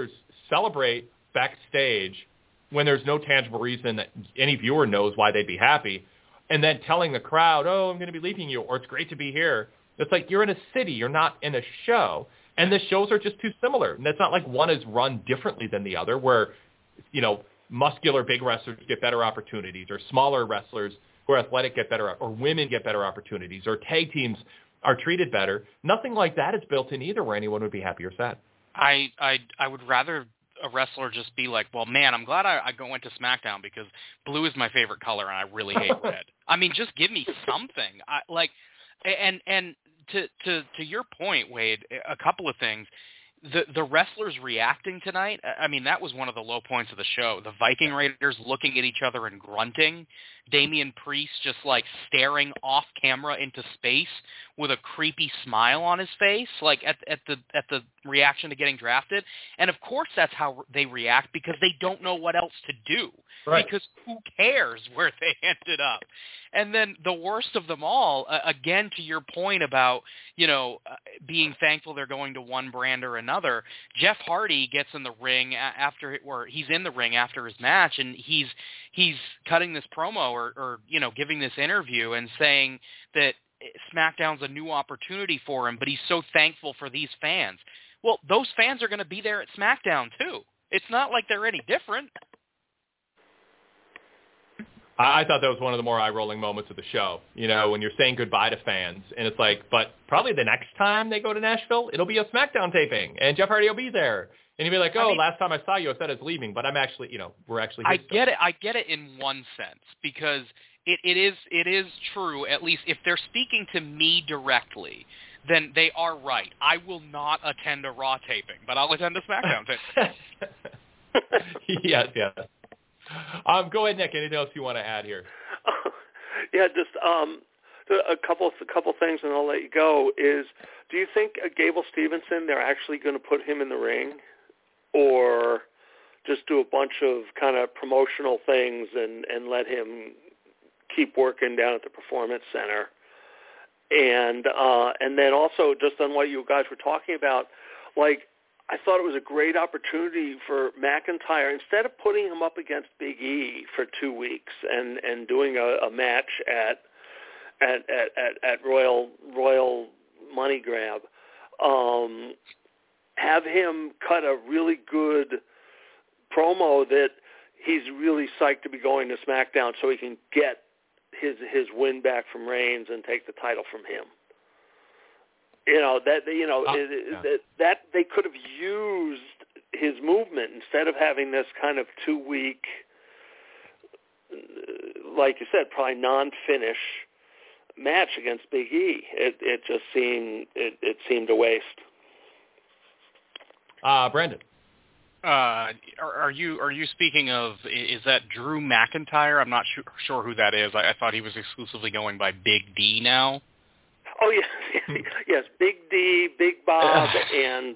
celebrate backstage when there's no tangible reason that any viewer knows why they'd be happy, and then telling the crowd, oh, I'm going to be leaving you, or it's great to be here. It's like you're in a city. You're not in a show. And the shows are just too similar. And it's not like one is run differently than the other where, muscular big wrestlers get better opportunities, or smaller wrestlers who are athletic get better, or women get better opportunities, or tag teams are treated better. Nothing like that is built in either where anyone would be happy or sad. I would rather a wrestler just be like, well, man, I'm glad I went to SmackDown because blue is my favorite color and I really hate red. I mean, just give me something. And to your point, Wade, a couple of things. The wrestlers reacting tonight, I mean, that was one of the low points of the show. The Viking Raiders looking at each other and grunting. Damian Priest just like staring off camera into space with a creepy smile on his face, like at the reaction to getting drafted. And of course that's how they react because they don't know what else to do. Right. Because who cares where they ended up? And then the worst of them all, again, to your point about, being thankful they're going to one brand or another, Jeff Hardy gets in the ring he's in the ring after his match, and he's cutting this promo or giving this interview and saying that SmackDown's a new opportunity for him, but he's so thankful for these fans. Well, those fans are going to be there at SmackDown too. It's not like they're any different. I thought that was one of the more eye-rolling moments of the show, when you're saying goodbye to fans. And it's like, but probably the next time they go to Nashville, it'll be a SmackDown taping, and Jeff Hardy will be there. And you'll be like, last time I saw you, I said I was leaving, but I'm actually, we're actually here. I get it in one sense, because it is true, at least if they're speaking to me directly, then they are right. I will not attend a Raw taping, but I'll attend a SmackDown taping. Yes. Go ahead, Nick. Anything else you want to add here? Just a couple things, and I'll let you go. Do you think Gable Stevenson, they're actually going to put him in the ring, or just do a bunch of kind of promotional things and let him keep working down at the Performance Center? And then also just on what you guys were talking about, like, I thought it was a great opportunity for McIntyre, instead of putting him up against Big E for 2 weeks and doing a match at Royal Money Grab, have him cut a really good promo that he's really psyched to be going to SmackDown so he can get his win back from Reigns and take the title from him. That they could have used his movement instead of having this kind of 2 week, like you said, probably non-finish match against Big E. It just seemed a waste. Brandon, are you speaking of? Is that Drew McIntyre? I'm not sure who that is. I thought he was exclusively going by Big D now. Oh, yes, Big D, Big Bob, and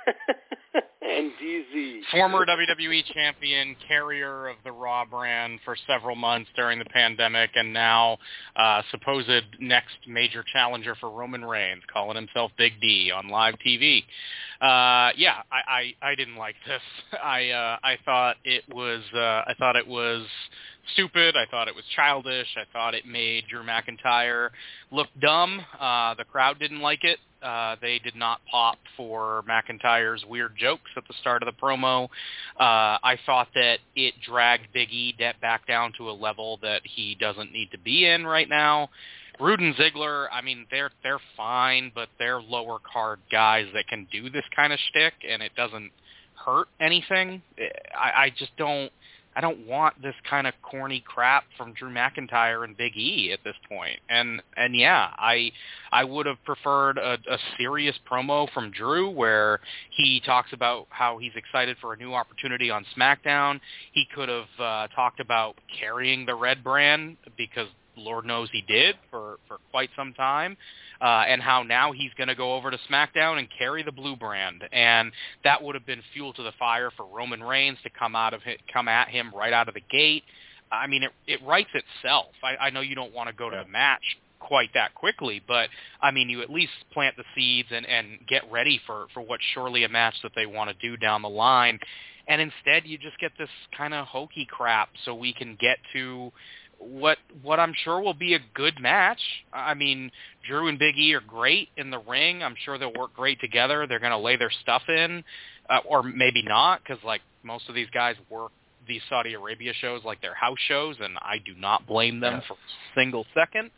DZ. Former WWE champion, carrier of the Raw brand for several months during the pandemic, and now supposed next major challenger for Roman Reigns, calling himself Big D on live TV. I didn't like this. I thought it was stupid. I thought it was childish. I thought it made Drew McIntyre look dumb. The crowd didn't like it. They did not pop for McIntyre's weird jokes at the start of the promo. I thought that it dragged Big E back down to a level that he doesn't need to be in right now. Rude and Ziggler, I mean, they're fine, but they're lower card guys that can do this kind of shtick, and it doesn't hurt anything. I don't want this kind of corny crap from Drew McIntyre and Big E at this point. And yeah, I would have preferred a serious promo from Drew where he talks about how he's excited for a new opportunity on SmackDown. He could have talked about carrying the red brand, because Lord knows he did for quite some time, and how now he's going to go over to SmackDown and carry the blue brand, and that would have been fuel to the fire for Roman Reigns to come at him right out of the gate. I mean, it writes itself. I know you don't want to go to the match quite that quickly, but I mean, you at least plant the seeds and get ready for what's surely a match that they want to do down the line. and instead you just get this kind of hokey crap so we can get to what I'm sure will be a good match. I mean, Drew and Big E are great in the ring. I'm sure they'll work great together. They're going to lay their stuff in, or maybe not, because like most of these guys work these Saudi Arabia shows like their house shows, and I do not blame them for a single second.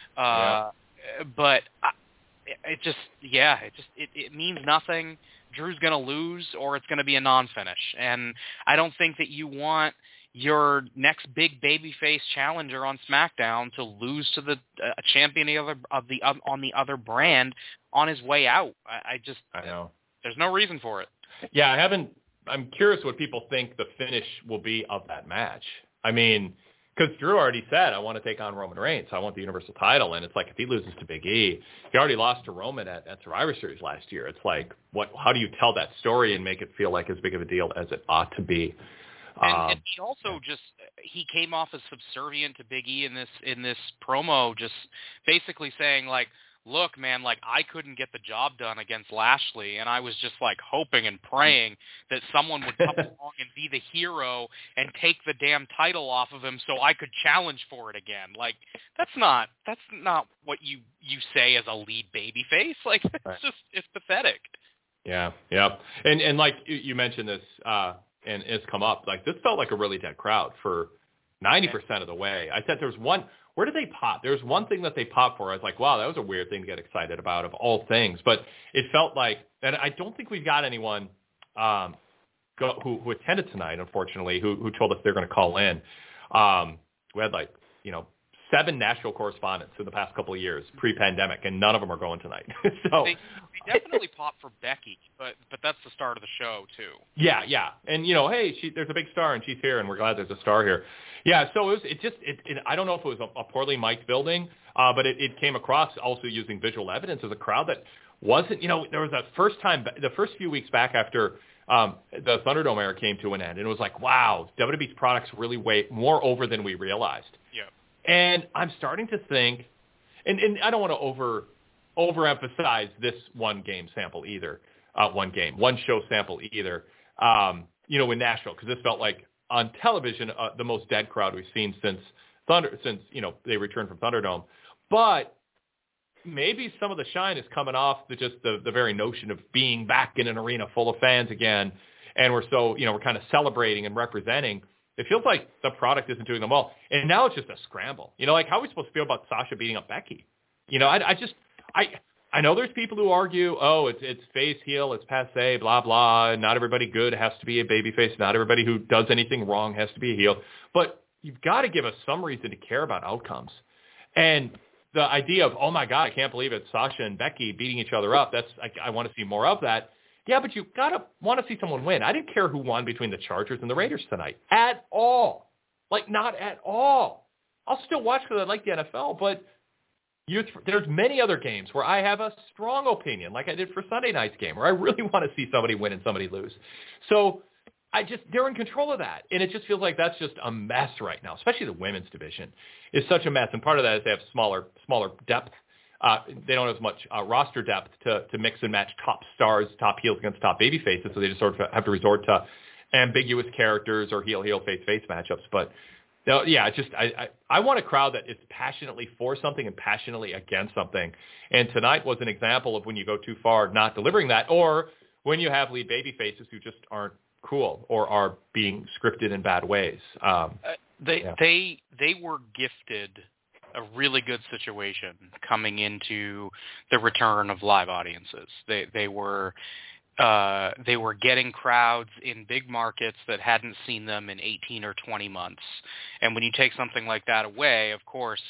But it means nothing. Drew's going to lose, or it's going to be a non-finish, and I don't think that you want your next big babyface challenger on SmackDown to lose to the champion on the other brand on his way out. I know. There's no reason for it. Yeah, I'm curious what people think the finish will be of that match. I mean, because Drew already said, I want to take on Roman Reigns. I want the Universal title. And it's like, if he loses to Big E, he already lost to Roman at Survivor Series last year. It's like, how do you tell that story and make it feel like as big of a deal as it ought to be? And he also he came off as subservient to Big E in this promo, just basically saying like, look, man, like I couldn't get the job done against Lashley, and I was just like hoping and praying that someone would come along and be the hero and take the damn title off of him so I could challenge for it again. Like that's not what you say as a lead babyface. Like it's pathetic. Yeah. And like you mentioned this, and it's come up, like this felt like a really dead crowd for 90% of the way. I said there's one. Where did they pop? There's one thing that they popped for. I was like, wow, that was a weird thing to get excited about of all things. But it felt like, and I don't think we've got anyone who attended tonight, unfortunately, who told us they're going to call in. We had 7 Nashville correspondents in the past couple of years, pre-pandemic, and none of them are going tonight. So they definitely popped for Becky, but that's the start of the show too. Yeah, and hey, there's a big star and she's here, and we're glad there's a star here. Yeah, so it I don't know if it was a poorly mic'd building, but it came across also using visual evidence as a crowd that wasn't. There was the first few weeks back after the Thunderdome era came to an end, and it was like, wow, WWE's products really weigh more over than we realized. Yeah. And I'm starting to think, and I don't want to overemphasize this one show sample either, in Nashville, because this felt like on television the most dead crowd we've seen since they returned from Thunderdome. But maybe some of the shine is coming off the very notion of being back in an arena full of fans again, and we're kind of celebrating and representing. It feels like the product isn't doing them well. And now it's just a scramble. Like how are we supposed to feel about Sasha beating up Becky? I know there's people who argue, it's face, heel, it's passe, blah, blah. Not everybody good has to be a babyface. Not everybody who does anything wrong has to be a heel. But you've got to give us some reason to care about outcomes. And the idea of, oh, my God, I can't believe it's Sasha and Becky beating each other up. I want to see more of that. Yeah, but you got to want to see someone win. I didn't care who won between the Chargers and the Raiders tonight at all. Not at all. I'll still watch because I like the NFL, but there's many other games where I have a strong opinion, like I did for Sunday night's game, where I really want to see somebody win and somebody lose. So they're in control of that, and it just feels like that's just a mess right now, especially the women's division is such a mess, and part of that is they have smaller depth. They don't have as much roster depth to mix and match top stars, top heels against top baby faces, so they just sort of have to resort to ambiguous characters or heel, face matchups. But no, yeah, I want a crowd that is passionately for something and passionately against something. And tonight was an example of when you go too far not delivering that, or when you have lead baby faces who just aren't cool or are being scripted in bad ways. They were gifted a really good situation coming into the return of live audiences. They were getting crowds in big markets that hadn't seen them in 18 or 20 months. And when you take something like that away, of course,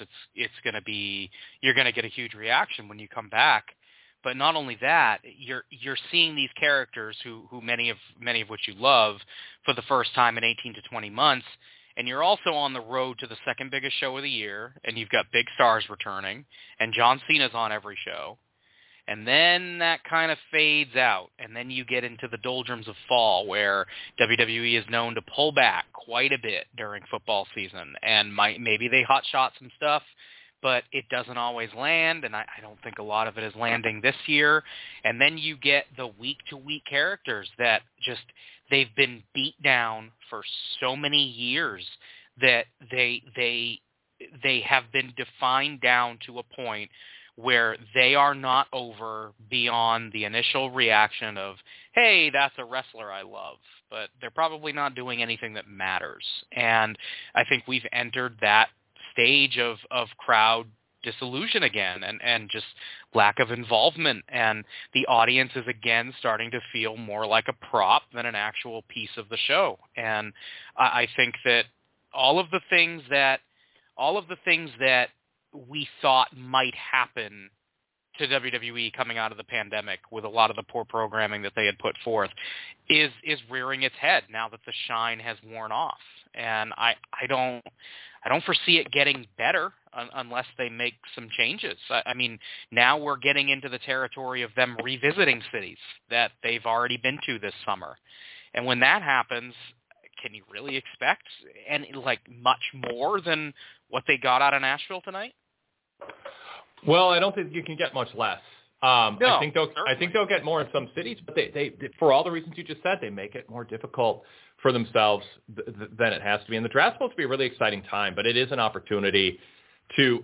you're going to get a huge reaction when you come back. But not only that, you're seeing these characters who many of which you love for the first time in 18 to 20 months. And you're also on the road to the second biggest show of the year, and you've got big stars returning, and John Cena's on every show. And then that kind of fades out, and then you get into the doldrums of fall, where WWE is known to pull back quite a bit during football season, and maybe they hotshot some stuff, but it doesn't always land, and I don't think a lot of it is landing this year. And then you get the week-to-week characters that They've been beat down for so many years that they have been defined down to a point where they are not over beyond the initial reaction of, hey, that's a wrestler I love, but they're probably not doing anything that matters. And I think we've entered that stage of crowd disillusion again, and just lack of involvement, and the audience is again starting to feel more like a prop than an actual piece of the show. And I think that all of the things that we thought might happen to WWE coming out of the pandemic with a lot of the poor programming that they had put forth is rearing its head now that the shine has worn off. And I don't foresee it getting better unless they make some changes. I mean, now we're getting into the territory of them revisiting cities that they've already been to this summer. And when that happens, can you really expect much more than what they got out of Nashville tonight? Well, I don't think you can get much less. I think they'll get more in some cities, but they for all the reasons you just said, they make it more difficult for themselves than it has to be. And the draft's supposed to be a really exciting time, but it is an opportunity to,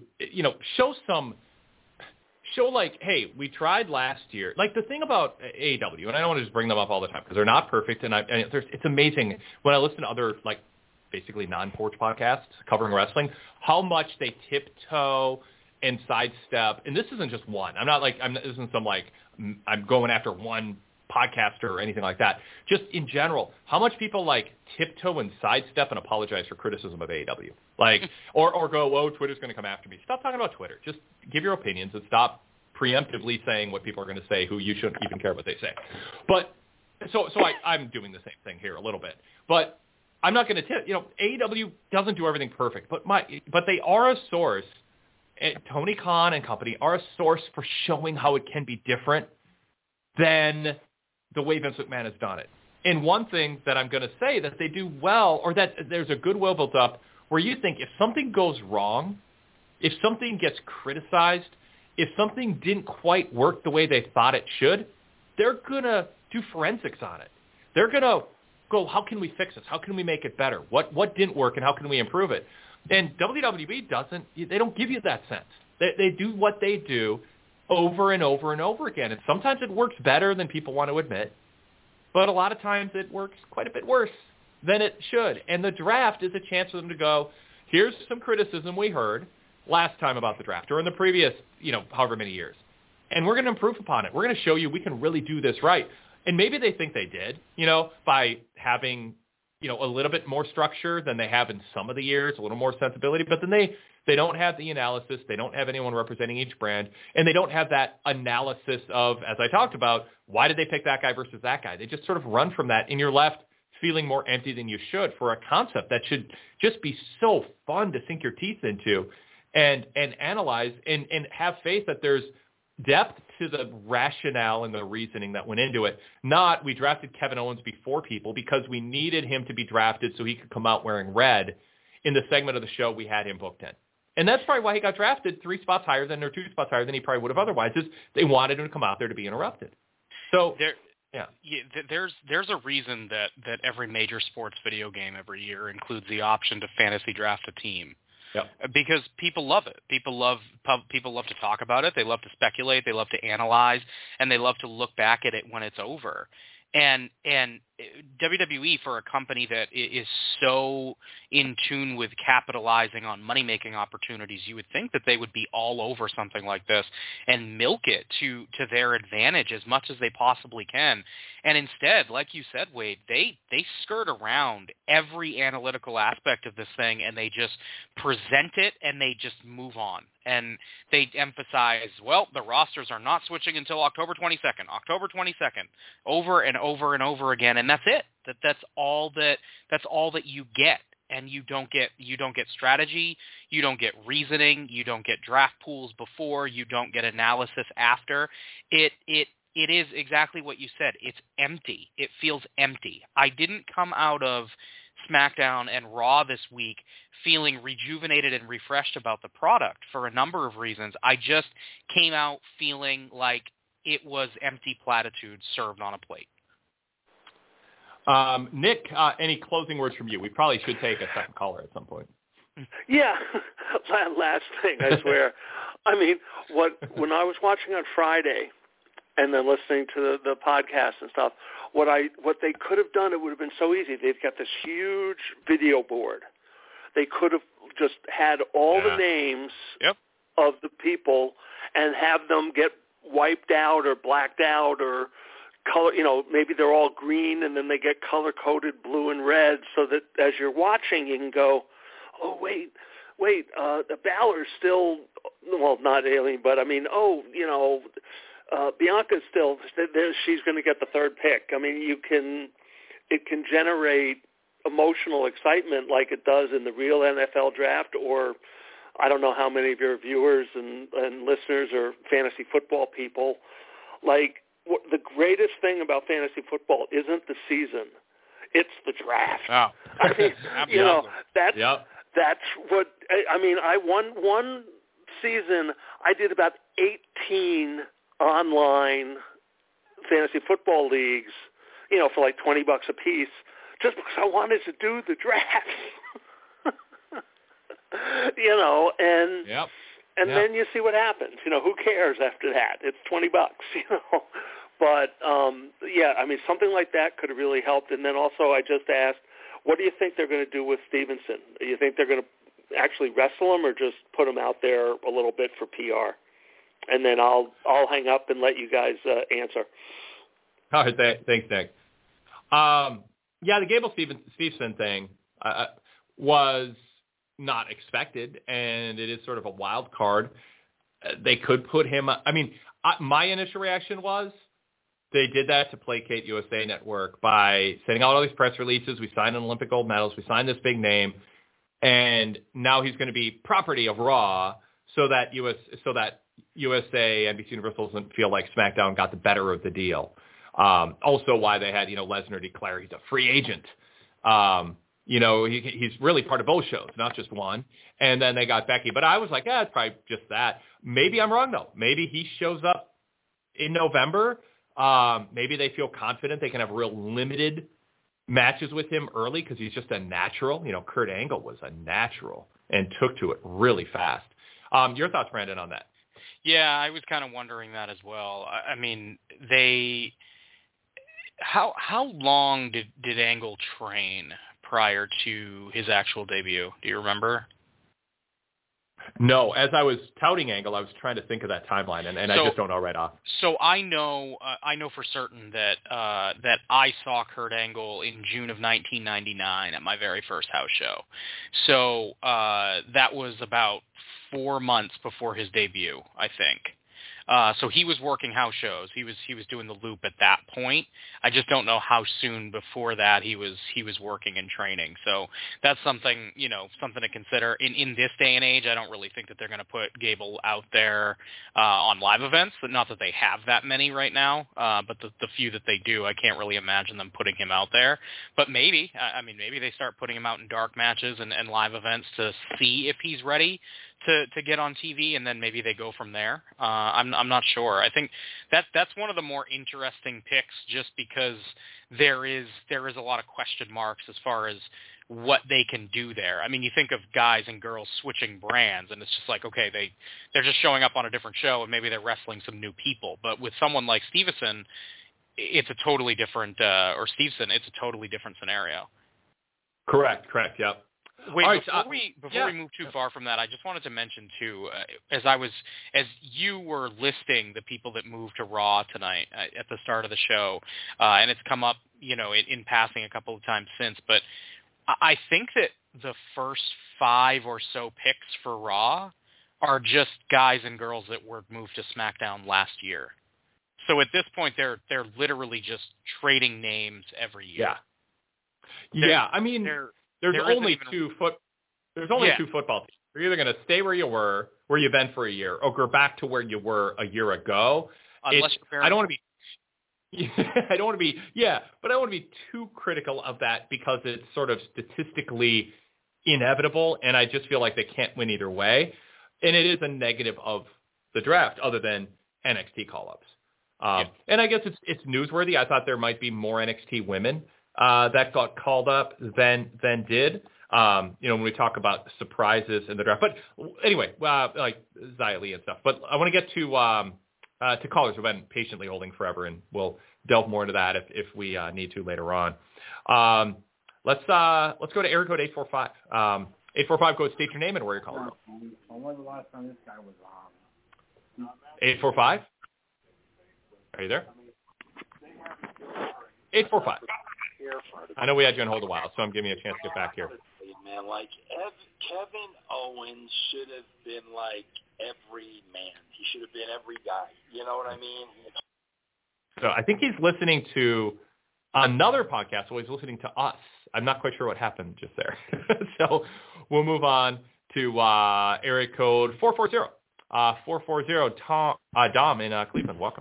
show like, hey, we tried last year. Like the thing about AEW, and I don't want to just bring them up all the time because they're not perfect, and it's amazing when I listen to other like basically non-porch podcasts covering wrestling, how much they tiptoe and sidestep. And this isn't just one. This isn't some like I'm going after one podcaster or anything like that. Just in general, how much people like tiptoe and sidestep and apologize for criticism of AEW, like or go, "Whoa, Twitter's going to come after me." Stop talking about Twitter. Just give your opinions and stop preemptively saying what people are going to say who you shouldn't even care what they say. But so I'm doing the same thing here a little bit, but I'm not going to AEW doesn't do everything perfect, but they are a source. Tony Khan and company are a source for showing how it can be different than the way Vince McMahon has done it. And one thing that I'm going to say that they do well, or that there's a goodwill built up, where you think if something goes wrong, if something gets criticized, if something didn't quite work the way they thought it should, they're going to do forensics on it. They're going to go, how can we fix this? How can we make it better? What didn't work and how can we improve it? And WWE they don't give you that sense. They do what they do over and over and over again. And sometimes it works better than people want to admit, but a lot of times it works quite a bit worse than it should. And the draft is a chance for them to go, here's some criticism we heard last time about the draft or in the previous, however many years. And we're going to improve upon it. We're going to show you we can really do this right. And maybe they think they did, by having a little bit more structure than they have in some of the years, a little more sensibility, but then they don't have the analysis, they don't have anyone representing each brand, and they don't have that analysis of, as I talked about, why did they pick that guy versus that guy? They just sort of run from that, and you're left feeling more empty than you should for a concept that should just be so fun to sink your teeth into and analyze and have faith that there's depth to the rationale and the reasoning that went into it. Not, we drafted Kevin Owens before people because we needed him to be drafted so he could come out wearing red in the segment of the show we had him booked in. And that's probably why he got drafted 2 spots higher than he probably would have otherwise, is they wanted him to come out there to be interrupted. So there's a reason that every major sports video game every year includes the option to fantasy draft a team. Yep. Because people love it. People love to talk about it. They love to speculate. They love to analyze, and they love to look back at it when it's over. And WWE, for a company that is so in tune with capitalizing on money-making opportunities, you would think that they would be all over something like this and milk it to their advantage as much as they possibly can. And instead, like you said, Wade, they skirt around every analytical aspect of this thing, and they just present it, and they just move on. And they emphasize, well, the rosters are not switching until October 22nd, over and over and over again, and that's it. That's all that you get. And you don't get strategy, you don't get reasoning, you don't get draft pools before, you don't get analysis after. It is exactly what you said. It's empty. It feels empty. I didn't come out of SmackDown and Raw this week feeling rejuvenated and refreshed about the product for a number of reasons. I just came out feeling like it was empty platitudes served on a plate. Nick, any closing words from you? We probably should take a second caller at some point. Yeah, last thing, I swear. I mean, when I was watching on Friday and then listening to the podcast and stuff, what they could have done, it would have been so easy. They've got this huge video board. They could have just had all the names of the people and have them get wiped out or blacked out or color, maybe they're all green and then they get color-coded blue and red so that as you're watching you can go, oh, wait, the Balor's still, well, not alien, but I mean, Bianca's still, she's going to get the third pick. I mean, it can generate emotional excitement like it does in the real NFL draft, or I don't know how many of your viewers and listeners are fantasy football people. Like, the greatest thing about fantasy football isn't the season. It's the draft. Oh. I mean, that's what, I mean, I one season, I did about 18 online fantasy football leagues, for like $20 a piece, just because I wanted to do the draft. And then you see what happens. Who cares after that? It's $20, But, I mean, something like that could have really helped. And then also I just asked, what do you think they're going to do with Stevenson? Do you think they're going to actually wrestle him or just put him out there a little bit for PR? And then I'll hang up and let you guys answer. All right, thanks, Nick. The Gable Stevenson thing was not expected, and it is sort of a wild card. They could put him. I mean, my initial reaction was they did that to placate USA Network by sending out all these press releases. We signed an Olympic gold medalist. We signed this big name, and now he's going to be property of Raw, so that USA, NBC Universal doesn't feel like SmackDown got the better of the deal. Also, why they had Lesnar declare he's a free agent. He's really part of both shows, not just one. And then they got Becky. But I was like, it's probably just that. Maybe I'm wrong, though. Maybe he shows up in November. Maybe they feel confident they can have real limited matches with him early because he's just a natural. Kurt Angle was a natural and took to it really fast. Your thoughts, Brandon, on that? Yeah, I was kind of wondering that as well. I mean, how long did Angle train prior to his actual debut? Do you remember? No. As I was touting Angle, I was trying to think of that timeline, and I just don't know right off. So I know for certain that I saw Kurt Angle in June of 1999 at my very first house show. So that was about 4 months before his debut, I think. So he was working house shows. He was doing the loop at that point. I just don't know how soon before that he was working and training. So that's something to consider. In this day and age, I don't really think that they're going to put Gable out there on live events. Not that they have that many right now, but the few that they do, I can't really imagine them putting him out there. But maybe they start putting him out in dark matches and live events to see if he's ready to get on TV, and then maybe they go from there. I'm not sure. I think that's one of the more interesting picks, just because there is a lot of question marks as far as what they can do there. I mean, you think of guys and girls switching brands, and it's just like, okay, they're just showing up on a different show, and maybe they're wrestling some new people. But with someone like Stevenson, it's a totally different it's a totally different scenario. Correct. Yep. Wait, right, before we move too far from that, I just wanted to mention too, as you were listing the people that moved to Raw tonight at the start of the show, and it's come up, in passing a couple of times since, but I think that the first 5 or so picks for Raw are just guys and girls that were moved to SmackDown last year. So at this point, they're literally just trading names every year. Yeah. I mean, there's only two football teams. You're either going to stay where you've been for a year, or go back to where you were a year ago. Unless I don't want to be too critical of that because it's sort of statistically inevitable, and I just feel like they can't win either way. And it is a negative of the draft, other than NXT call-ups. And I guess it's newsworthy. I thought there might be more NXT women that got called up than did. When we talk about surprises in the draft. But anyway, like Xia Li and stuff. But I want to get to callers who've been patiently holding forever, and we'll delve more into that if we need to later on. Let's go to area code 845. 845, go state your name and where you're calling from. When was the last time this guy was on? 845? Are you there? 845. I know we had you on hold a while, so I'm giving you a chance to get back here. Man, like Kevin Owens should have been like every man. He should have been every guy. You know what I mean? So I think he's listening to another podcast, so he's listening to us. I'm not quite sure what happened just there. So we'll move on to area code 440. 440, Dom in Cleveland. Welcome.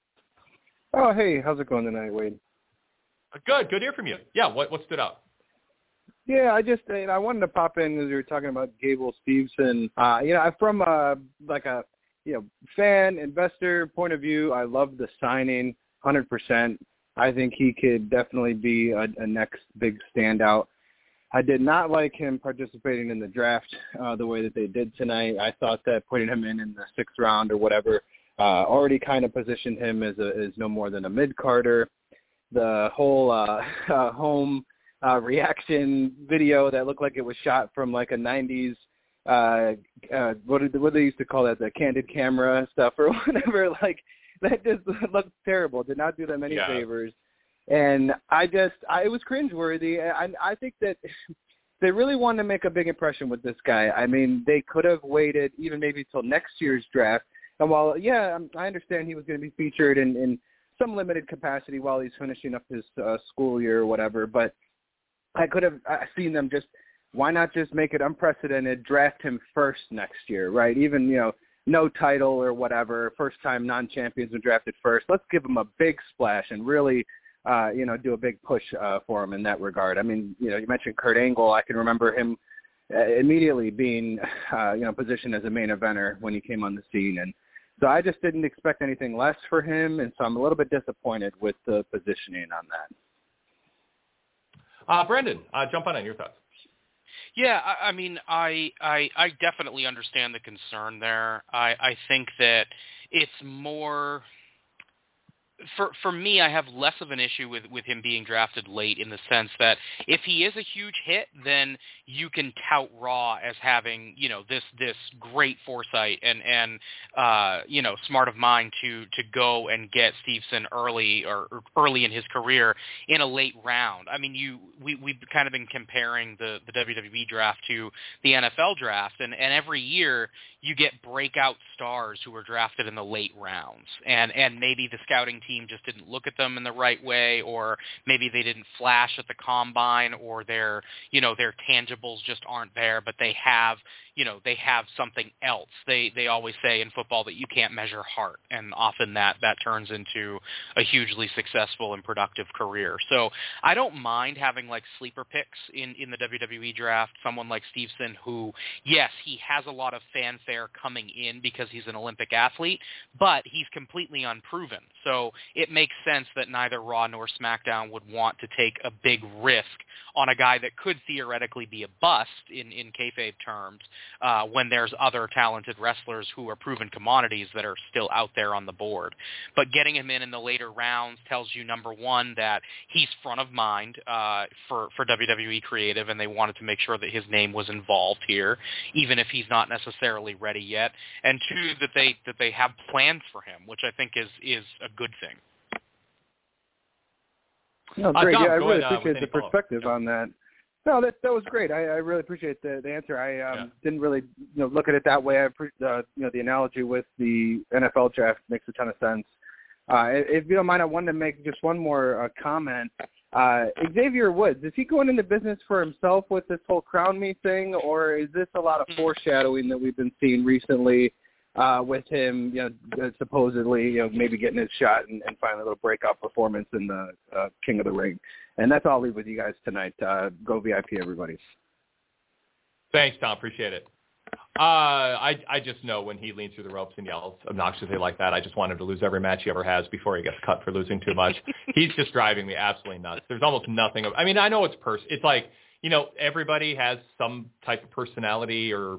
Oh, hey, how's it going tonight, Wade? Good to hear from you. Yeah, what stood out? Yeah, I wanted to pop in as you were talking about Gable Steveson. From a fan, investor point of view, I love the signing 100%. I think he could definitely be a next big standout. I did not like him participating in the draft the way that they did tonight. I thought that putting him in the 6th round or whatever already kind of positioned him as no more than a mid-carder. The whole home reaction video that looked like it was shot from like a 90s, what they used to call that, the candid camera stuff or whatever, like that just looked terrible. Did not do them any favors. And it was cringeworthy. I think that they really wanted to make a big impression with this guy. I mean, they could have waited even maybe till next year's draft. And while, I understand he was going to be featured in some limited capacity while he's finishing up his school year or whatever, but I could have seen them why not just make it unprecedented, draft him first next year, right? Even, no title or whatever, first-time non-champions were drafted first. Let's give him a big splash and really, do a big push for him in that regard. I mean, you mentioned Kurt Angle. I can remember him immediately being, positioned as a main eventer when he came on the scene. And so I just didn't expect anything less for him, and so I'm a little bit disappointed with the positioning on that. Brandon, jump on your thoughts. Yeah, I mean, I definitely understand the concern there. I think that it's more for me, I have less of an issue with him being drafted late in the sense that if he is a huge hit, then you can tout Raw as having, this great foresight and smart of mind to go and get Steveson early in his career in a late round. I mean, we've kind of been comparing the WWE draft to the NFL draft, and every year you get breakout stars who are drafted in the late rounds, and maybe the scouting team just didn't look at them in the right way, or maybe they didn't flash at the combine, or their tangibles just aren't there, but they have something else. They always say in football that you can't measure heart, and often that turns into a hugely successful and productive career. So I don't mind having like sleeper picks in the WWE draft, someone like Steveson who, yes, he has a lot of fanfare coming in because he's an Olympic athlete, but he's completely unproven. So it makes sense that neither Raw nor SmackDown would want to take a big risk on a guy that could theoretically be a bust in kayfabe terms, when there's other talented wrestlers who are proven commodities that are still out there on the board. But getting him in the later rounds tells you, number one, that he's front of mind for WWE Creative, and they wanted to make sure that his name was involved here, even if he's not necessarily ready yet. And two, that they have plans for him, which I think is a good thing. No, great. I really appreciate the perspective on that. No, that was great. I really appreciate the answer. I didn't really look at it that way. I the analogy with the NFL draft makes a ton of sense. If you don't mind, I wanted to make just one more comment. Xavier Woods, is he going into business for himself with this whole Crown Me thing, or is this a lot of foreshadowing that we've been seeing recently with him, supposedly, maybe getting his shot and finally a little breakout performance in the King of the Ring? And that's all I'll leave with you guys tonight. Go VIP, everybody. Thanks, Tom. Appreciate it. I just know when he leans through the ropes and yells obnoxiously like that, I just want him to lose every match he ever has before he gets cut for losing too much. He's just driving me absolutely nuts. There's almost nothing. I mean, I know it's like, everybody has some type of personality or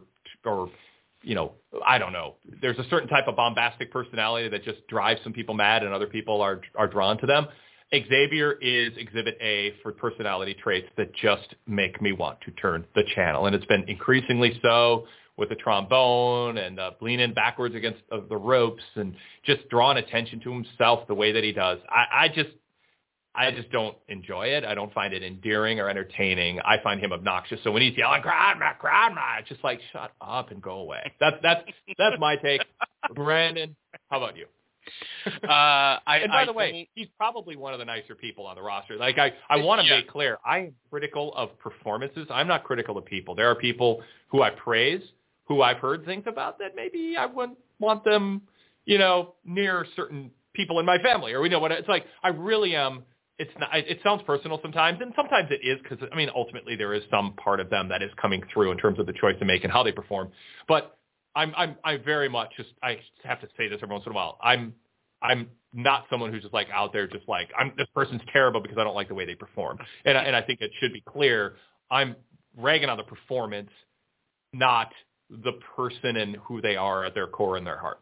I don't know. There's a certain type of bombastic personality that just drives some people mad and other people are drawn to them. Xavier is exhibit A for personality traits that just make me want to turn the channel. And it's been increasingly so with the trombone and leaning backwards against the ropes and just drawing attention to himself the way that he does. I just don't enjoy it. I don't find it endearing or entertaining. I find him obnoxious. So when he's yelling, crowd, it's just like, shut up and go away. That's my take. Brandon, how about you? And by the way, he's probably one of the nicer people on the roster. Like I want to make clear, I am critical of performances. I'm not critical of people. There are people who I praise, who I've heard things about that maybe I wouldn't want them, near certain people in my family, or what it's like. I really am. It's not. It sounds personal sometimes, and sometimes it is because ultimately there is some part of them that is coming through in terms of the choice they make and how they perform. But I very much I have to say this every once in a while. I'm not someone who's just like out there just like this person's terrible because I don't like the way they perform. And I think it should be clear. I'm ragging on the performance, not the person and who they are at their core and their heart.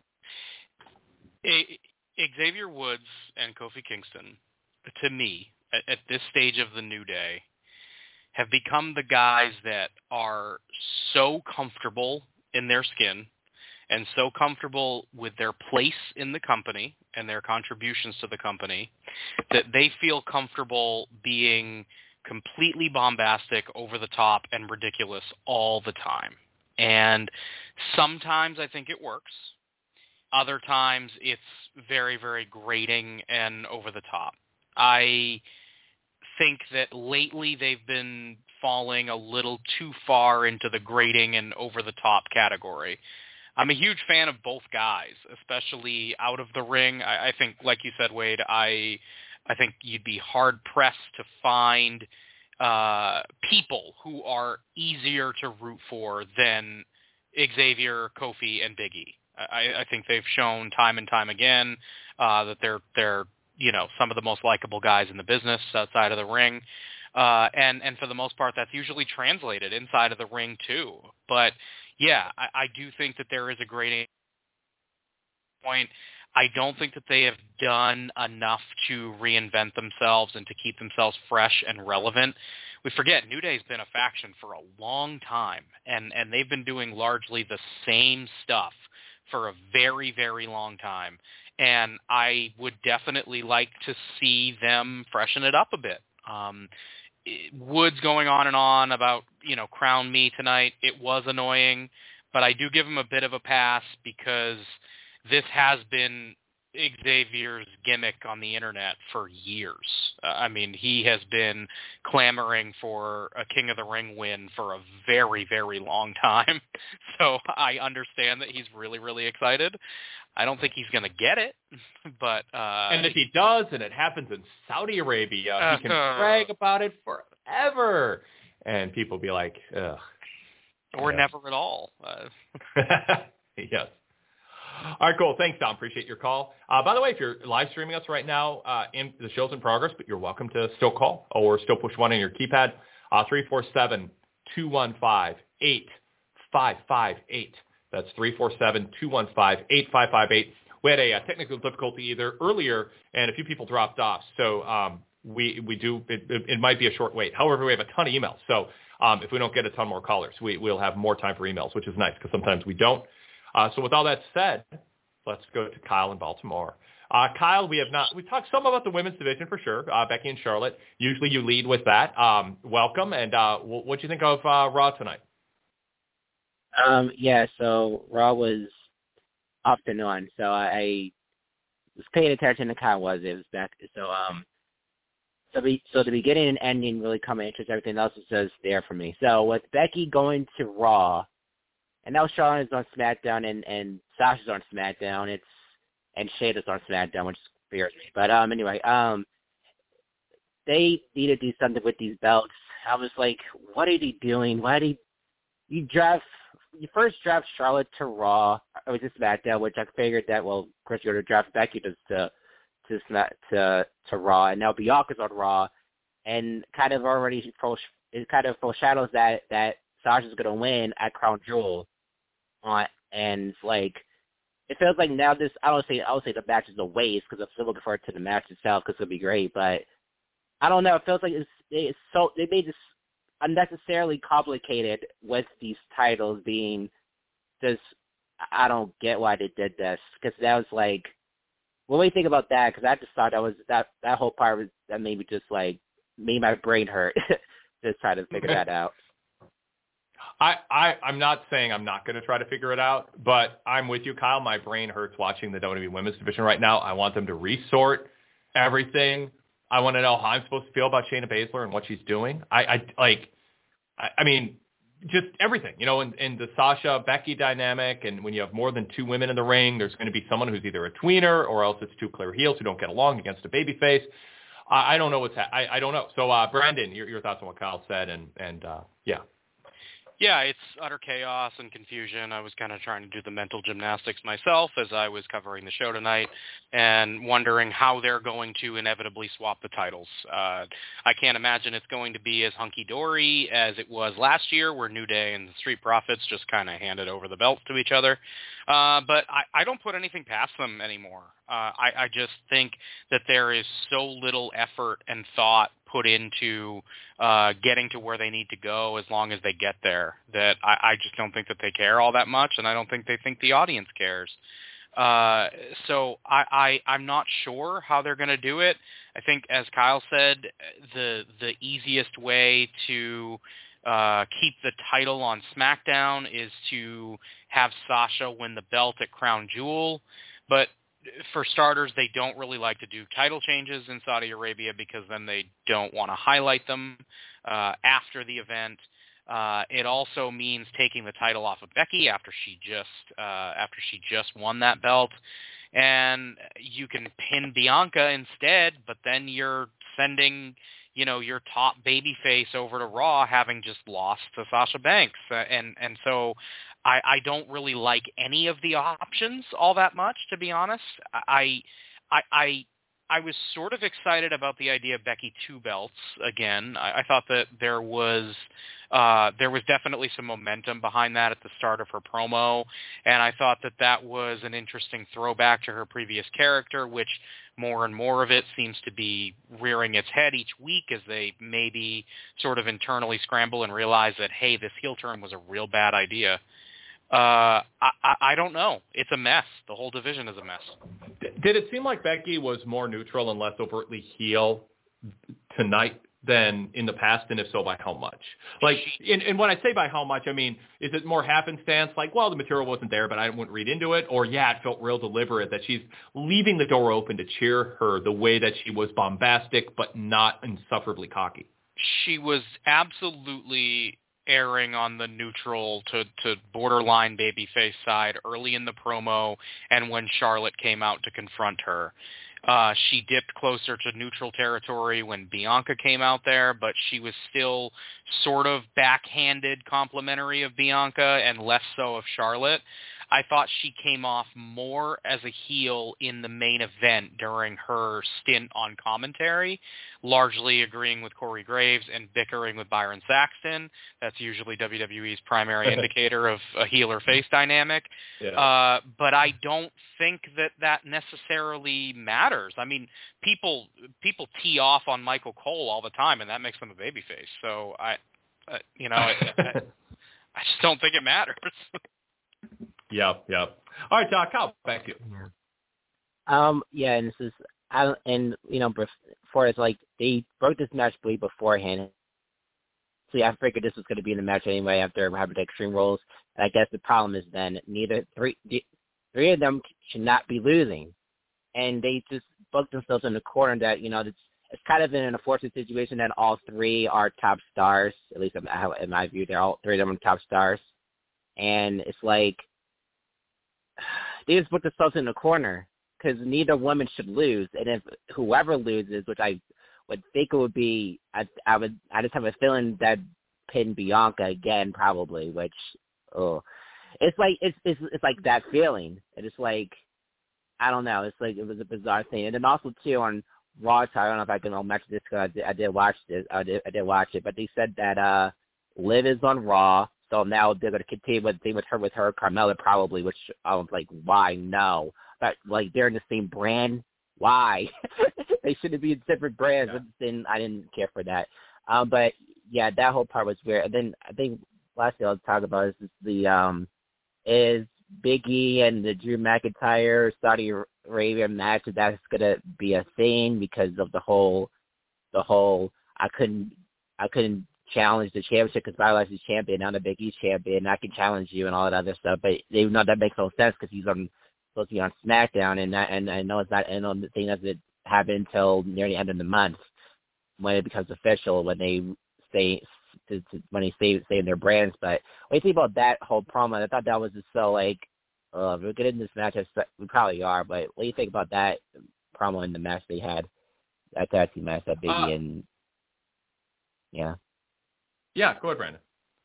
Xavier Woods and Kofi Kingston, to me, at this stage of the New Day, have become the guys that are so comfortable in their skin and so comfortable with their place in the company and their contributions to the company that they feel comfortable being completely bombastic, over the top, and ridiculous all the time. And sometimes I think it works. Other times it's very, very grating and over the top. I think that lately they've been falling a little too far into the grating and over the top category. I'm a huge fan of both guys, especially out of the ring. I think, like you said, Wade, I think you'd be hard-pressed to find people who are easier to root for than Xavier, Kofi, and Big E. I think they've shown time and time again that they're some of the most likable guys in the business outside of the ring. And for the most part, that's usually translated inside of the ring too. But yeah, I do think that there is a great point. I don't think that they have done enough to reinvent themselves and to keep themselves fresh and relevant. We forget New Day's been a faction for a long time, and they've been doing largely the same stuff for a very, very long time. And I would definitely like to see them freshen it up a bit. Woods going on and on about, crown me tonight. It was annoying, but I do give him a bit of a pass because this has been Xavier's gimmick on the internet for years. He has been clamoring for a King of the Ring win for a very, very long time. So I understand that he's really, really excited. I don't think he's going to get it, but and if he does, and it happens in Saudi Arabia, he can brag about it forever, and people be like, ugh. Or never at all. Yes. All right, cool. Thanks, Tom. Appreciate your call. By the way, if you're live streaming us right now, the show's in progress, but you're welcome to still call or still push one on your keypad, 347-215-8558. That's 347-215-8558. We had a technical difficulty either earlier, and a few people dropped off. So it might be a short wait. However, we have a ton of emails. So if we don't get a ton more callers, we'll have more time for emails, which is nice because sometimes we don't. So with all that said, let's go to Kyle in Baltimore. Kyle, we talked some about the women's division for sure. Becky and Charlotte. Usually you lead with that. Welcome. And what'd you think of Raw tonight? So Raw was off and on. So I was paying attention to kind of was back. So the beginning and ending really come into everything else is just there for me. So with Becky going to Raw, and now Charlotte is on SmackDown and Sasha's on SmackDown. And Shayna's on SmackDown, which scares me. But anyway, they need to do something with these belts. I was like, what are they doing? Why do you draft you first draft Charlotte to Raw, or was it SmackDown, which I figured that, well, of course you're going to draft Becky to Raw, and now Bianca's on Raw, and kind of already foreshadows that Sasha's going to win at Crown Jewel, and like it feels like now this. I would say the match is a waste because I'm still looking forward to the match itself because it'll be great, but I don't know. It feels like they made this unnecessarily complicated with these titles being just. I don't get why they did this because that was like. What do you think about that? Because I just thought that whole part was that made me just like made my brain hurt just trying to figure that out. I'm not saying I'm not going to try to figure it out, but I'm with you, Kyle. My brain hurts watching the WWE Women's Division right now. I want them to resort everything. I want to know how I'm supposed to feel about Shayna Baszler and what she's doing. I mean, just everything, in the Sasha-Becky dynamic, and when you have more than two women in the ring, there's going to be someone who's either a tweener or else it's two clear heels who don't get along against a babyface. I don't know what's I don't know. So, Brandon, your thoughts on what Kyle said, and yeah. Yeah, it's utter chaos and confusion. I was kind of trying to do the mental gymnastics myself as I was covering the show tonight and wondering how they're going to inevitably swap the titles. I can't imagine it's going to be as hunky-dory as it was last year where New Day and the Street Profits just kind of handed over the belts to each other. But I don't put anything past them anymore. I just think that there is so little effort and thought put into getting to where they need to go as long as they get there, that I just don't think that they care all that much, and I don't think they think the audience cares. So I'm not sure how they're going to do it. I think, as Kyle said, the easiest way to keep the title on SmackDown is to have Sasha win the belt at Crown Jewel, but for starters, they don't really like to do title changes in Saudi Arabia because then they don't want to highlight them after the event. It also means taking the title off of Becky after she just won that belt, and you can pin Bianca instead. But then you're sending your top babyface over to Raw, having just lost to Sasha Banks, and so. I don't really like any of the options all that much, to be honest. I was sort of excited about the idea of Becky 2 belts again. I thought that there was definitely some momentum behind that at the start of her promo, and I thought that was an interesting throwback to her previous character, which more and more of it seems to be rearing its head each week as they maybe sort of internally scramble and realize that, hey, this heel turn was a real bad idea. I don't know. It's a mess. The whole division is a mess. Did it seem like Becky was more neutral and less overtly heel tonight than in the past, and if so, by how much? Like, and when I say by how much, I mean, is it more happenstance, like, well, the material wasn't there, but I wouldn't read into it, or, yeah, it felt real deliberate that she's leaving the door open to cheer her the way that she was bombastic but not insufferably cocky? She was absolutely erring on the neutral to borderline babyface side early in the promo and when Charlotte came out to confront her. She dipped closer to neutral territory when Bianca came out there, but she was still sort of backhanded complimentary of Bianca and less so of Charlotte. I thought she came off more as a heel in the main event during her stint on commentary, largely agreeing with Corey Graves and bickering with Byron Saxton. That's usually WWE's primary indicator of a heel or face dynamic. Yeah. But I don't think that necessarily matters. I mean, people tee off on Michael Cole all the time, and that makes them a babyface. So I just don't think it matters. Yep. All right, Doc, Kyle, back to you. Yeah, and this is, before it's like they broke this match way beforehand. So yeah, I figured this was going to be in the match anyway after having the Extreme Rules. And I guess the problem is then three of them should not be losing, and they just booked themselves in the corner that it's kind of in an unfortunate situation that all three are top stars. At least in my view, they're all three of them are top stars, and it's like. They just put themselves in the corner because neither woman should lose, and if whoever loses, which I would think it would be, I just have a feeling that pin Bianca again probably, which it's like that feeling. It's like, I don't know. It's like it was a bizarre thing. And then also too on Raw, I don't know if I can mention this because I did watch this. I did watch it, but they said that Liv is on Raw, so now they're going to continue with her Carmella probably, which I was like, why no? But like they're in the same brand. Why? They shouldn't be in separate brands. Yeah. Then I didn't care for that. But yeah, that whole part was weird. And then I think last thing I'll talk about is Big E and the Drew McIntyre Saudi Arabia match. That's gonna be a thing because of the whole. I couldn't challenge the championship because Bobby Lashley's champion, now the Big E's champion. I can challenge you and all that other stuff. But they know that makes no sense because he's supposed to be on SmackDown, and I know it's not. And the thing doesn't happen until near the end of the month when it becomes official, when they stay in their brands. But when you think about that whole promo, I thought that was just so like, if we're getting this match, we probably are. But what do you think about that promo in the match they had, that tag team match, that Big E and yeah. Yeah, go ahead, Brandon.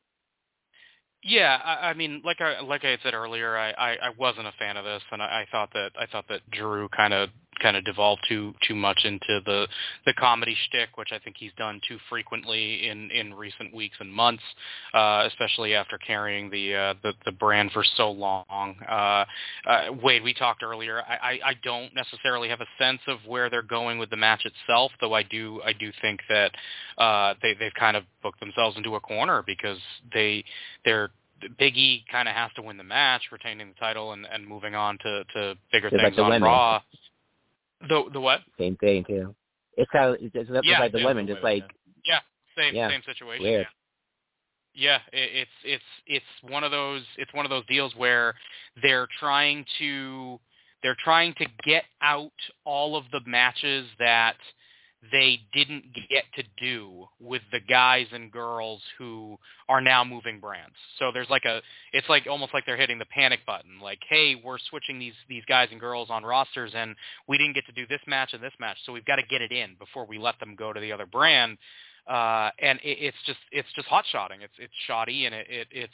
Yeah, I mean, like I said earlier, I wasn't a fan of this, and I thought that Drew kind of devolved too much into the comedy shtick, which I think he's done too frequently in recent weeks and months, especially after carrying the brand for so long. Wade, we talked earlier. I don't necessarily have a sense of where they're going with the match itself, though I do think that they've kind of booked themselves into a corner because they're Big E kind of has to win the match, retaining the title and moving on to bigger things like on women. Raw. The what? Same thing too. It's kind of like the women, just like same situation. Weird. Yeah, it's one of those deals where they're trying to get out all of the matches that they didn't get to do with the guys and girls who are now moving brands. So there's it's like almost like they're hitting the panic button. Like, hey, we're switching these guys and girls on rosters, and we didn't get to do this match and this match, so we've got to get it in before we let them go to the other brand. And it's just hot shotting. It's shoddy, and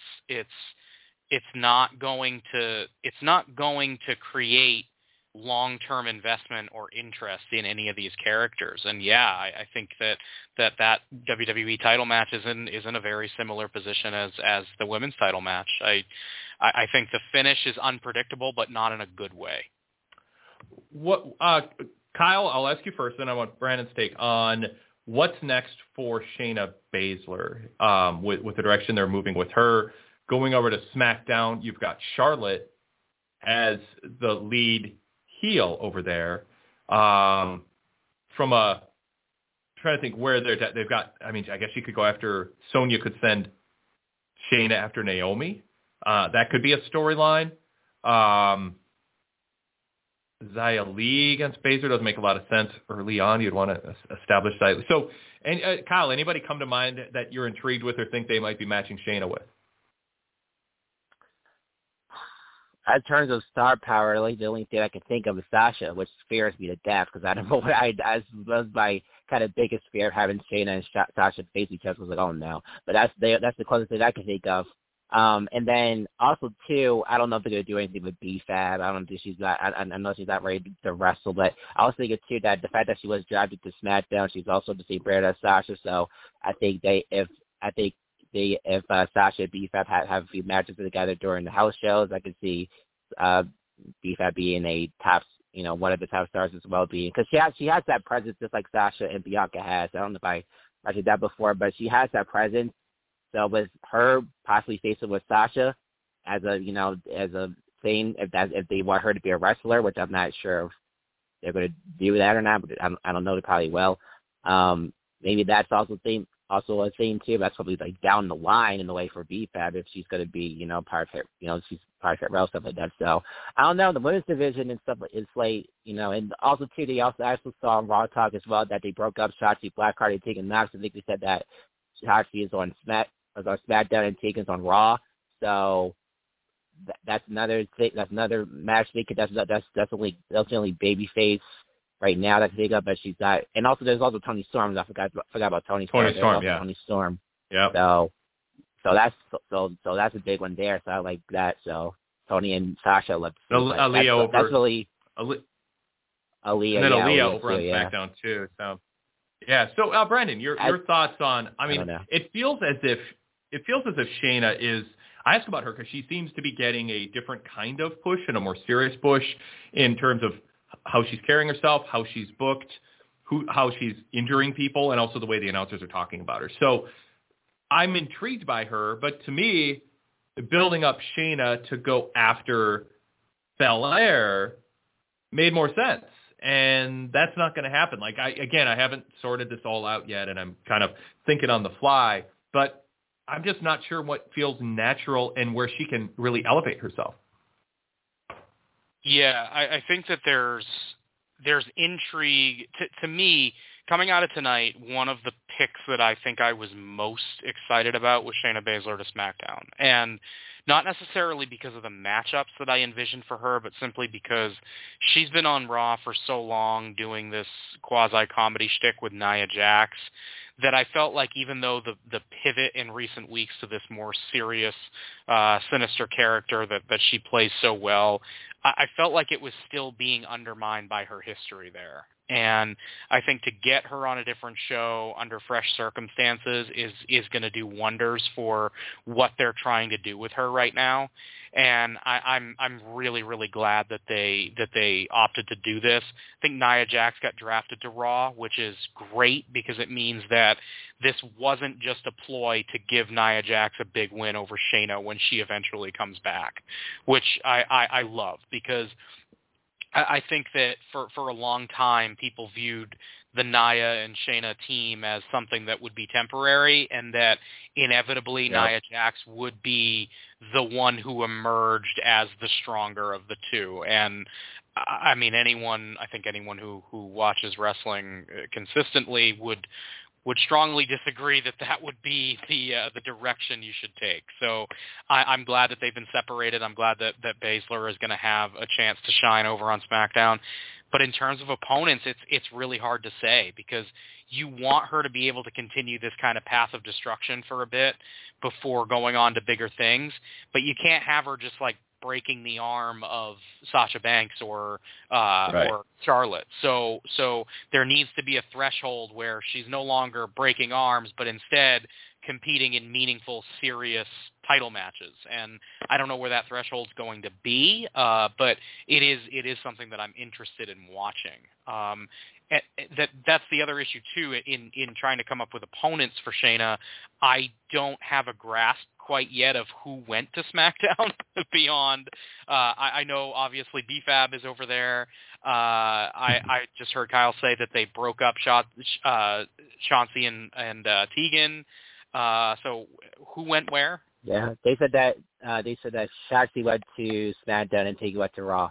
it's not going to create long-term investment or interest in any of these characters. And yeah, I think that WWE title match is in a very similar position as the women's title match. I think the finish is unpredictable, but not in a good way. What, Kyle, I'll ask you first, then I want Brandon's take on what's next for Shayna Baszler, with the direction they're moving with her. Going over to SmackDown, you've got Charlotte as the lead heel over there. From trying to think where they've got, I mean, I guess you could go after, Sonya could send Shayna after Naomi. That could be a storyline. Xia Li against Baszler doesn't make a lot of sense early on. You'd want to establish Xia Li. So, Kyle, anybody come to mind that you're intrigued with or think they might be matching Shayna with? In terms of star power, like the only thing I can think of is Sasha, which scares me to death because I don't know what was my kind of biggest fear of having Shayna and Sasha face each other. I was like, oh no, but that's the closest thing I can think of. And then also too, I don't know if they're gonna do anything with B-Fab. I don't think she's not. I know she's not ready to wrestle, but I also think too that the fact that she was drafted to SmackDown, she's also the same brand as Sasha. So I think if Sasha and B-Fab have a few matches together during the house shows, I could see B-Fab being a top, one of the top stars as well, because she has that presence just like Sasha and Bianca has. I don't know if I mentioned that before, but she has that presence. So with her possibly facing with Sasha as a thing, if they want her to be a wrestler, which I'm not sure if they're going to do that or not, but I don't know, they probably will. Maybe that's also a thing too. That's probably like down the line in the way for B-Fab if she's going to be, part of her, she's part of her rel, stuff like that. So I don't know. The women's division and stuff is like, and also too, they also saw on Raw Talk as well that they broke up Shotzi Blackheart and Tegan Nox. I think they said that Shotzi is on SmackDown and Tegan's on Raw. So that's another thing. That's another match they could. That's only babyface right now that I can think of, but she's not. And also, there's also Toni Storm. I forgot about Toni Storm. Toni Storm. Yeah. So that's a big one there. So I like that. So Tony and Sasha look. Aaliyah that's really Aaliyah, and then Aaliyah over too, on SmackDown too. So yeah. So Brandon, your thoughts on? I mean, it feels as if Shayna is. I ask about her because she seems to be getting a different kind of push and a more serious push in terms of how she's carrying herself, how she's booked, how she's injuring people, and also the way the announcers are talking about her. So I'm intrigued by her, but to me, building up Shayna to go after Belair made more sense. And that's not going to happen. Like, I haven't sorted this all out yet, and I'm kind of thinking on the fly, but I'm just not sure what feels natural and where she can really elevate herself. Yeah, I think that there's intrigue. To me, coming out of tonight, one of the picks that I think I was most excited about was Shayna Baszler to SmackDown. And not necessarily because of the matchups that I envisioned for her, but simply because she's been on Raw for so long doing this quasi-comedy shtick with Nia Jax that I felt like even though the pivot in recent weeks to this more serious, sinister character that she plays so well, I felt like it was still being undermined by her history there. And I think to get her on a different show under fresh circumstances is going to do wonders for what they're trying to do with her right now. And I'm really, really glad that they opted to do this. I think Nia Jax got drafted to Raw, which is great because it means that this wasn't just a ploy to give Nia Jax a big win over Shayna when she eventually comes back, which I love because I think that for a long time people viewed the Nia and Shayna team as something that would be temporary and that inevitably Nia Jax would be the one who emerged as the stronger of the two. And I mean, I think anyone who watches wrestling consistently would strongly disagree that would be the direction you should take. So I'm glad that they've been separated. I'm glad that Baszler is going to have a chance to shine over on SmackDown. But in terms of opponents, it's really hard to say because you want her to be able to continue this kind of path of destruction for a bit before going on to bigger things. But you can't have her just like breaking the arm of Sasha Banks or Charlotte. So there needs to be a threshold where she's no longer breaking arms, but instead competing in meaningful, serious title matches. And I don't know where that threshold's going to be, but it is something that I'm interested in watching. That's the other issue too in trying to come up with opponents for Shayna. I don't have a grasp quite yet of who went to SmackDown beyond. I know obviously BFAB is over there. I just heard Kyle say that they broke up Chauncey and Tegan. So who went where? Yeah, they said that Shotzi went to SmackDown and Tegan went to Raw.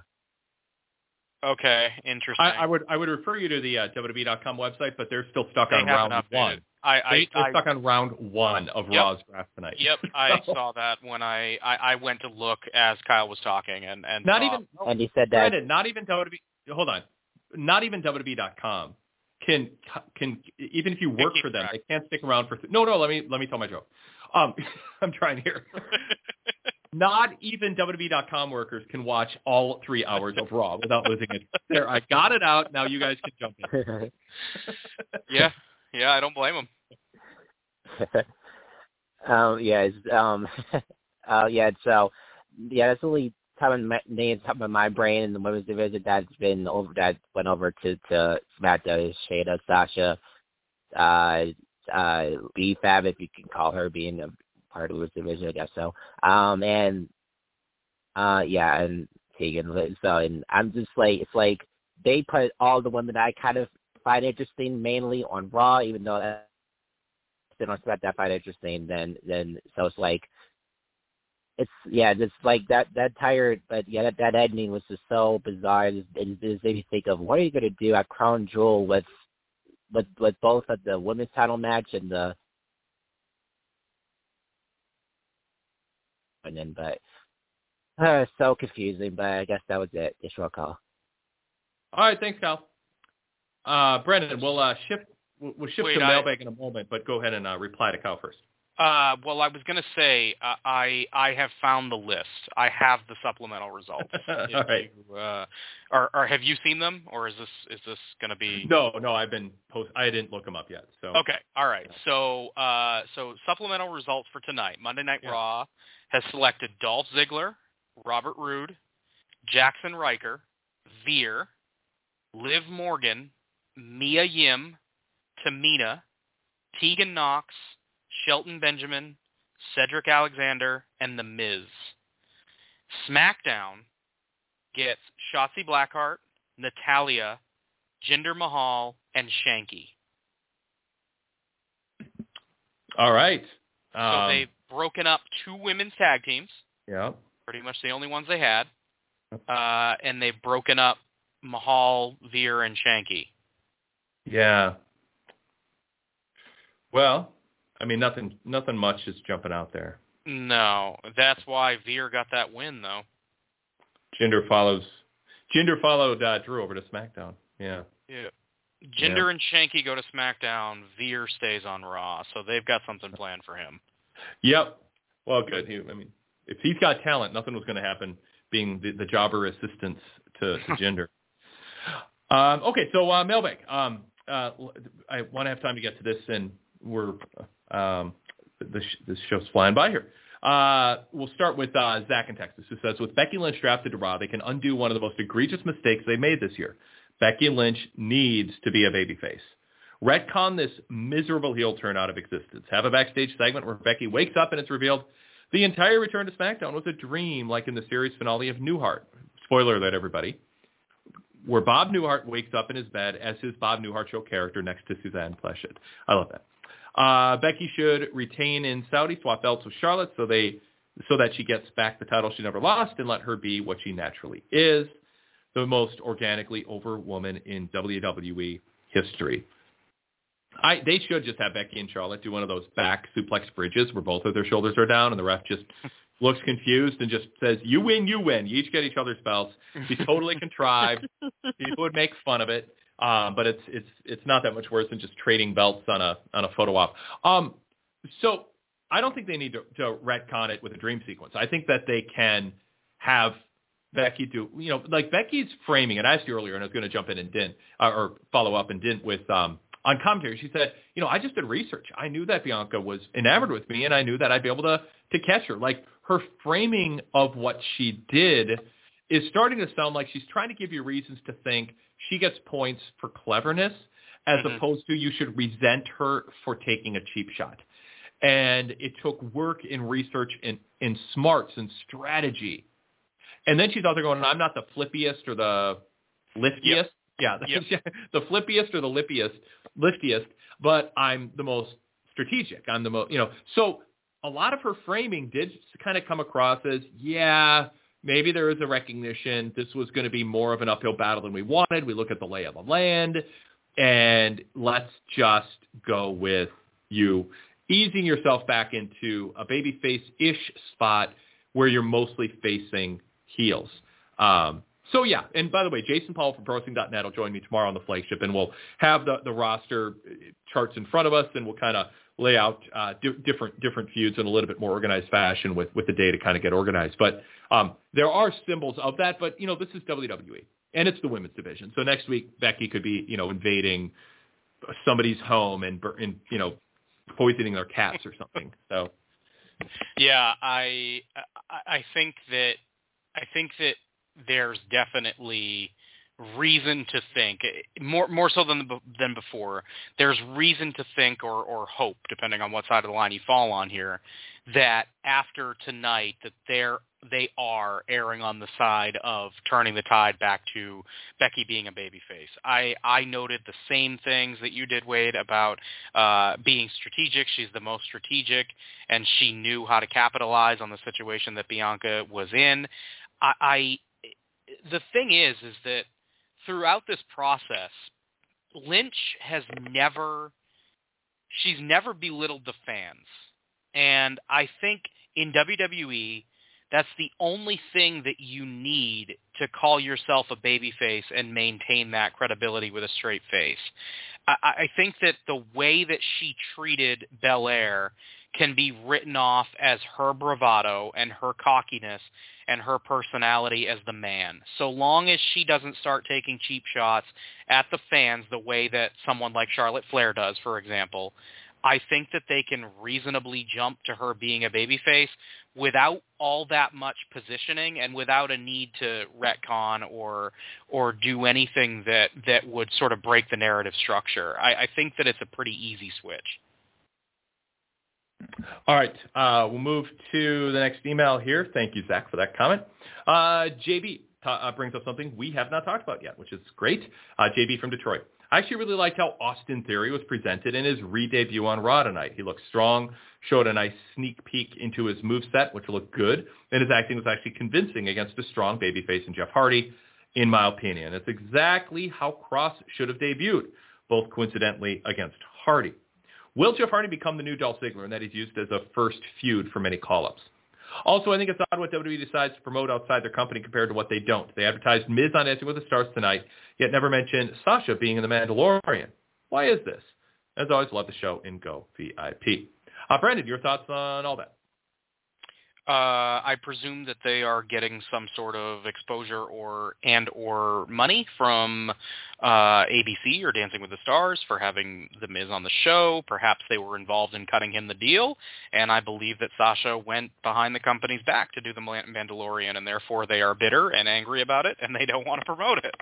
Okay, interesting. I would refer you to the WWE.com website, but they're still stuck on round one. They're stuck on round one of Raw's draft tonight. Yep, I saw that when I went to look as Kyle was talking, and he said that. Brandon, not even WWE. Hold on, not even WWE.com can even if you work for them, they can't stick around for. No. Let me tell my joke. I'm trying here. Not even WWE.com workers can watch all 3 hours of Raw without losing it. There, I got it out. Now you guys can jump in. Yeah, I don't blame them. So that's only names top of my brain in the women's division that went over to SmackDown. Shayna, Sasha, BFAB, if you can call her, being a part of the division, I guess so. And Tegan. So, and I'm just like, it's like they put all the women that I kind of find interesting mainly on Raw, even though that's been on SmackDown I find interesting. Then so it's like, just like that tired, but that ending was just so bizarre. It just made me think of what are you going to do at Crown Jewel with both of the women's title match and the. So confusing, but I guess that was it. Just short call. All right, thanks, Kyle. Brendan, we'll shift to mailbag in a moment, but go ahead and reply to Kyle first. Well, I was going to say I have found the list. I have the supplemental results. All right. Or have you seen them, or is this going to be? No, I didn't look them up yet. So okay, all right. So supplemental results for tonight. Monday Night Raw has selected Dolph Ziggler, Robert Roode, Jackson Riker, Veer, Liv Morgan, Mia Yim, Tamina, Tegan Knox, Shelton Benjamin, Cedric Alexander, and The Miz. SmackDown gets Shotzi Blackheart, Natalya, Jinder Mahal, and Shanky. All right. So they've broken up 2 women's tag teams. Yeah. Pretty much the only ones they had. And they've broken up Mahal, Veer, and Shanky. Yeah. Well, I mean, nothing much is jumping out there. No, that's why Veer got that win, though. Jinder followed Drew over to SmackDown. Yeah. Yeah. Jinder and Shanky go to SmackDown. Veer stays on Raw, so they've got something planned for him. Yep. Well, good. If he's got talent, nothing was going to happen being the jobber assistants to Jinder. Okay, so mailbag. I want to have time to get to this, and we're this show's flying by here. We'll start with Zach in Texas, who says, with Becky Lynch drafted to Raw, they can undo one of the most egregious mistakes they made this year. Becky Lynch needs to be a babyface. Retcon this miserable heel turn out of existence. Have a backstage segment where Becky wakes up and it's revealed the entire return to SmackDown was a dream, like in the series finale of Newhart. Spoiler alert, everybody. Where Bob Newhart wakes up in his bed as his Bob Newhart Show character next to Suzanne Pleshette. I love that. Becky should retain in Saudi, swap belts with Charlotte so that she gets back the title she never lost, and let her be what she naturally is, the most organically over woman in WWE history. They should just have Becky and Charlotte do one of those back suplex bridges where both of their shoulders are down and the ref just looks confused and just says, you win, you win. You each get each other's belts. Be totally contrived. People would make fun of it. But it's not that much worse than just trading belts on a photo op. So I don't think they need to retcon it with a dream sequence. I think that they can have Becky do, like Becky's framing, and I asked you earlier, and I was going to jump in and didn't, or follow up and didn't with, on commentary. She said, I just did research. I knew that Bianca was enamored with me, and I knew that I'd be able to catch her. Like, her framing of what she did is starting to sound like she's trying to give you reasons to think she gets points for cleverness as opposed to you should resent her for taking a cheap shot. And it took work in research and smarts and strategy. And then she's out there going, I'm not the flippiest or the liftiest. Yep. Yeah, the flippiest or the liftiest, but I'm the most strategic. I'm the most, So a lot of her framing did kind of come across as, maybe there is a recognition this was going to be more of an uphill battle than we wanted. We look at the lay of the land, and let's just go with you easing yourself back into a babyface-ish spot where you're mostly facing heels. So, yeah, and by the way, Jason Paul from ProWrestling.net will join me tomorrow on the flagship, and we'll have the roster charts in front of us, and we'll kind of lay out different feuds in a little bit more organized fashion with the day to kind of get organized. But there are symbols of that, but, this is WWE, and it's the women's division. So next week, Becky could be, invading somebody's home and poisoning their cats or something. So, yeah, I think that there's definitely reason to think, more so than before, there's reason to think or hope, depending on what side of the line you fall on here, that after tonight that they are erring on the side of turning the tide back to Becky being a babyface. I noted the same things that you did, Wade, about being strategic. She's the most strategic, and she knew how to capitalize on the situation that Bianca was in. The thing is that throughout this process, Lynch she's never belittled the fans. And I think in WWE, that's the only thing that you need to call yourself a babyface and maintain that credibility with a straight face. I think that the way that she treated Belair can be written off as her bravado and her cockiness and her personality as the man. So long as she doesn't start taking cheap shots at the fans the way that someone like Charlotte Flair does, for example, I think that they can reasonably jump to her being a babyface without all that much positioning and without a need to retcon or do anything that would sort of break the narrative structure. I think that it's a pretty easy switch. All right. We'll move to the next email here. Thank you, Zach, for that comment. JB brings up something we have not talked about yet, which is great. JB from Detroit. I actually really liked how Austin Theory was presented in his re-debut on Raw tonight. He looked strong, showed a nice sneak peek into his moveset, which looked good, and his acting was actually convincing against a strong babyface in Jeff Hardy, in my opinion. It's exactly how Cross should have debuted, both coincidentally against Hardy. Will Jeff Hardy become the new Dolph Ziggler, and that he's used as a first feud for many call-ups? Also, I think it's odd what WWE decides to promote outside their company compared to what they don't. They advertised Miz on Dancing with the Stars tonight, yet never mentioned Sasha being in The Mandalorian. Why is this? As always, love the show and go VIP. Brandon, your thoughts on all that? I presume that they are getting some sort of exposure or money from ABC or Dancing with the Stars for having The Miz on the show. Perhaps they were involved in cutting him the deal, and I believe that Sasha went behind the company's back to do The Mandalorian, and therefore they are bitter and angry about it, and they don't want to promote it.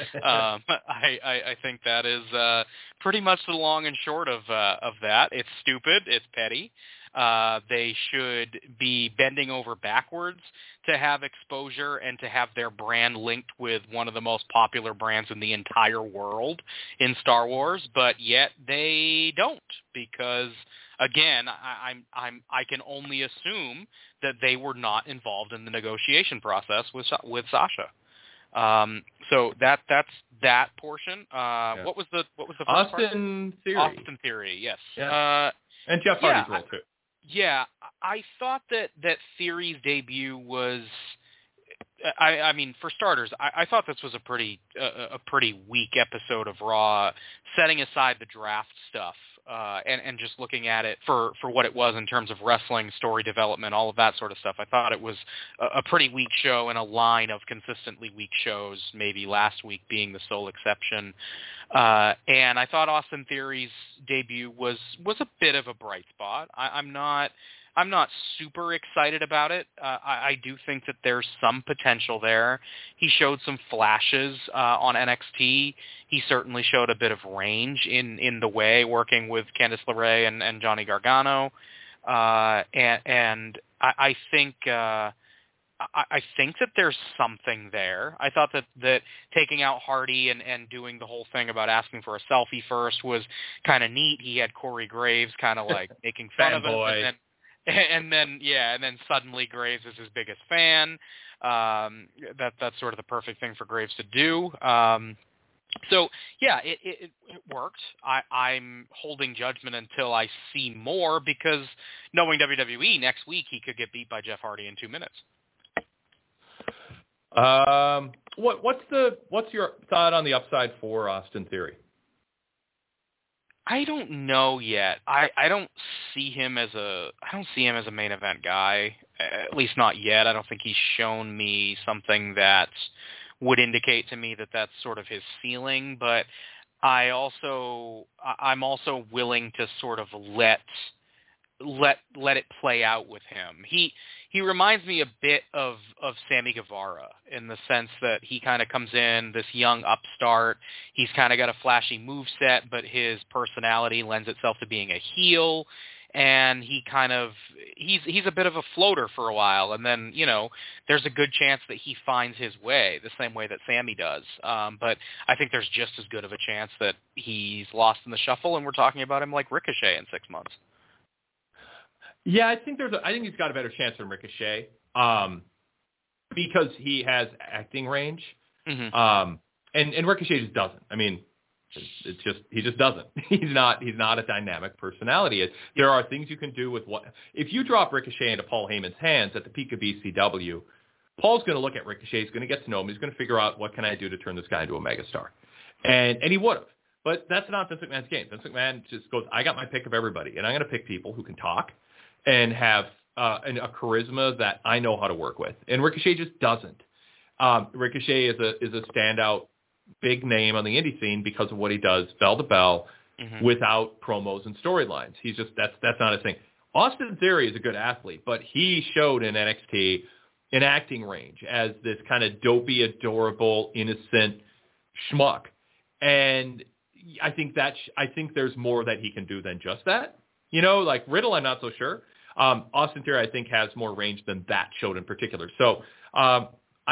I think that is pretty much the long and short of that. It's stupid. It's petty. They should be bending over backwards to have exposure and to have their brand linked with one of the most popular brands in the entire world in Star Wars, but yet they don't, because again, I can only assume that they were not involved in the negotiation process with Sasha. So that's that portion. Yeah. What was the first Austin part? Theory. Austin Theory, yes. Yeah. And Jeff Hardy's role too. Yeah, I thought that Theory's debut was, I mean, for starters, I thought this was a pretty weak episode of Raw, setting aside the draft stuff and just looking at it for what it was in terms of wrestling, story development, all of that sort of stuff. I thought it was a pretty weak show in a line of consistently weak shows, maybe last week being the sole exception. And I thought Austin Theory's debut was a bit of a bright spot. I'm not super excited about it. I do think that there's some potential there. He showed some flashes on NXT. He certainly showed a bit of range in the way, working with Candice LeRae and Johnny Gargano. And I think that there's something there. I thought that taking out Hardy and doing the whole thing about asking for a selfie first was kind of neat. He had Corey Graves kind of like making fun of him. And then suddenly Graves is his biggest fan. That's sort of the perfect thing for Graves to do. So yeah, it worked. I'm holding judgment until I see more, because knowing WWE, next week he could get beat by Jeff Hardy in 2 minutes. What's your thought on the upside for Austin Theory? I don't know yet. I don't see him as a main event guy, at least not yet. I don't think he's shown me something that would indicate to me that that's sort of his ceiling, but I'm also willing to sort of let it play out with him. He reminds me a bit of Sammy Guevara in the sense that he kind of comes in, this young upstart. He's kind of got a flashy moveset, but his personality lends itself to being a heel. And he's a bit of a floater for a while. And then, there's a good chance that he finds his way the same way that Sammy does. But I think there's just as good of a chance that he's lost in the shuffle, and we're talking about him like Ricochet in 6 months. Yeah, I think he's got a better chance than Ricochet, because he has acting range. Mm-hmm. And Ricochet just doesn't. I mean, he just doesn't. He's not a dynamic personality. There are things you can do with if you drop Ricochet into Paul Heyman's hands at the peak of ECW, Paul's going to look at Ricochet, he's going to get to know him, he's going to figure out what can I do to turn this guy into a megastar. And he would have. But that's not Vince McMahon's game. Vince McMahon just goes, I got my pick of everybody, and I'm going to pick people who can talk, and have a charisma that I know how to work with. And Ricochet just doesn't. Ricochet is a standout big name on the indie scene because of what he does bell to bell without promos and storylines. He's just, that's not his thing. Austin Theory is a good athlete, but he showed in NXT an acting range as this kind of dopey, adorable, innocent schmuck. And I think there's more that he can do than just that. You know, like Riddle, I'm not so sure. Austin Theory, I think, has more range than that showed in particular. So I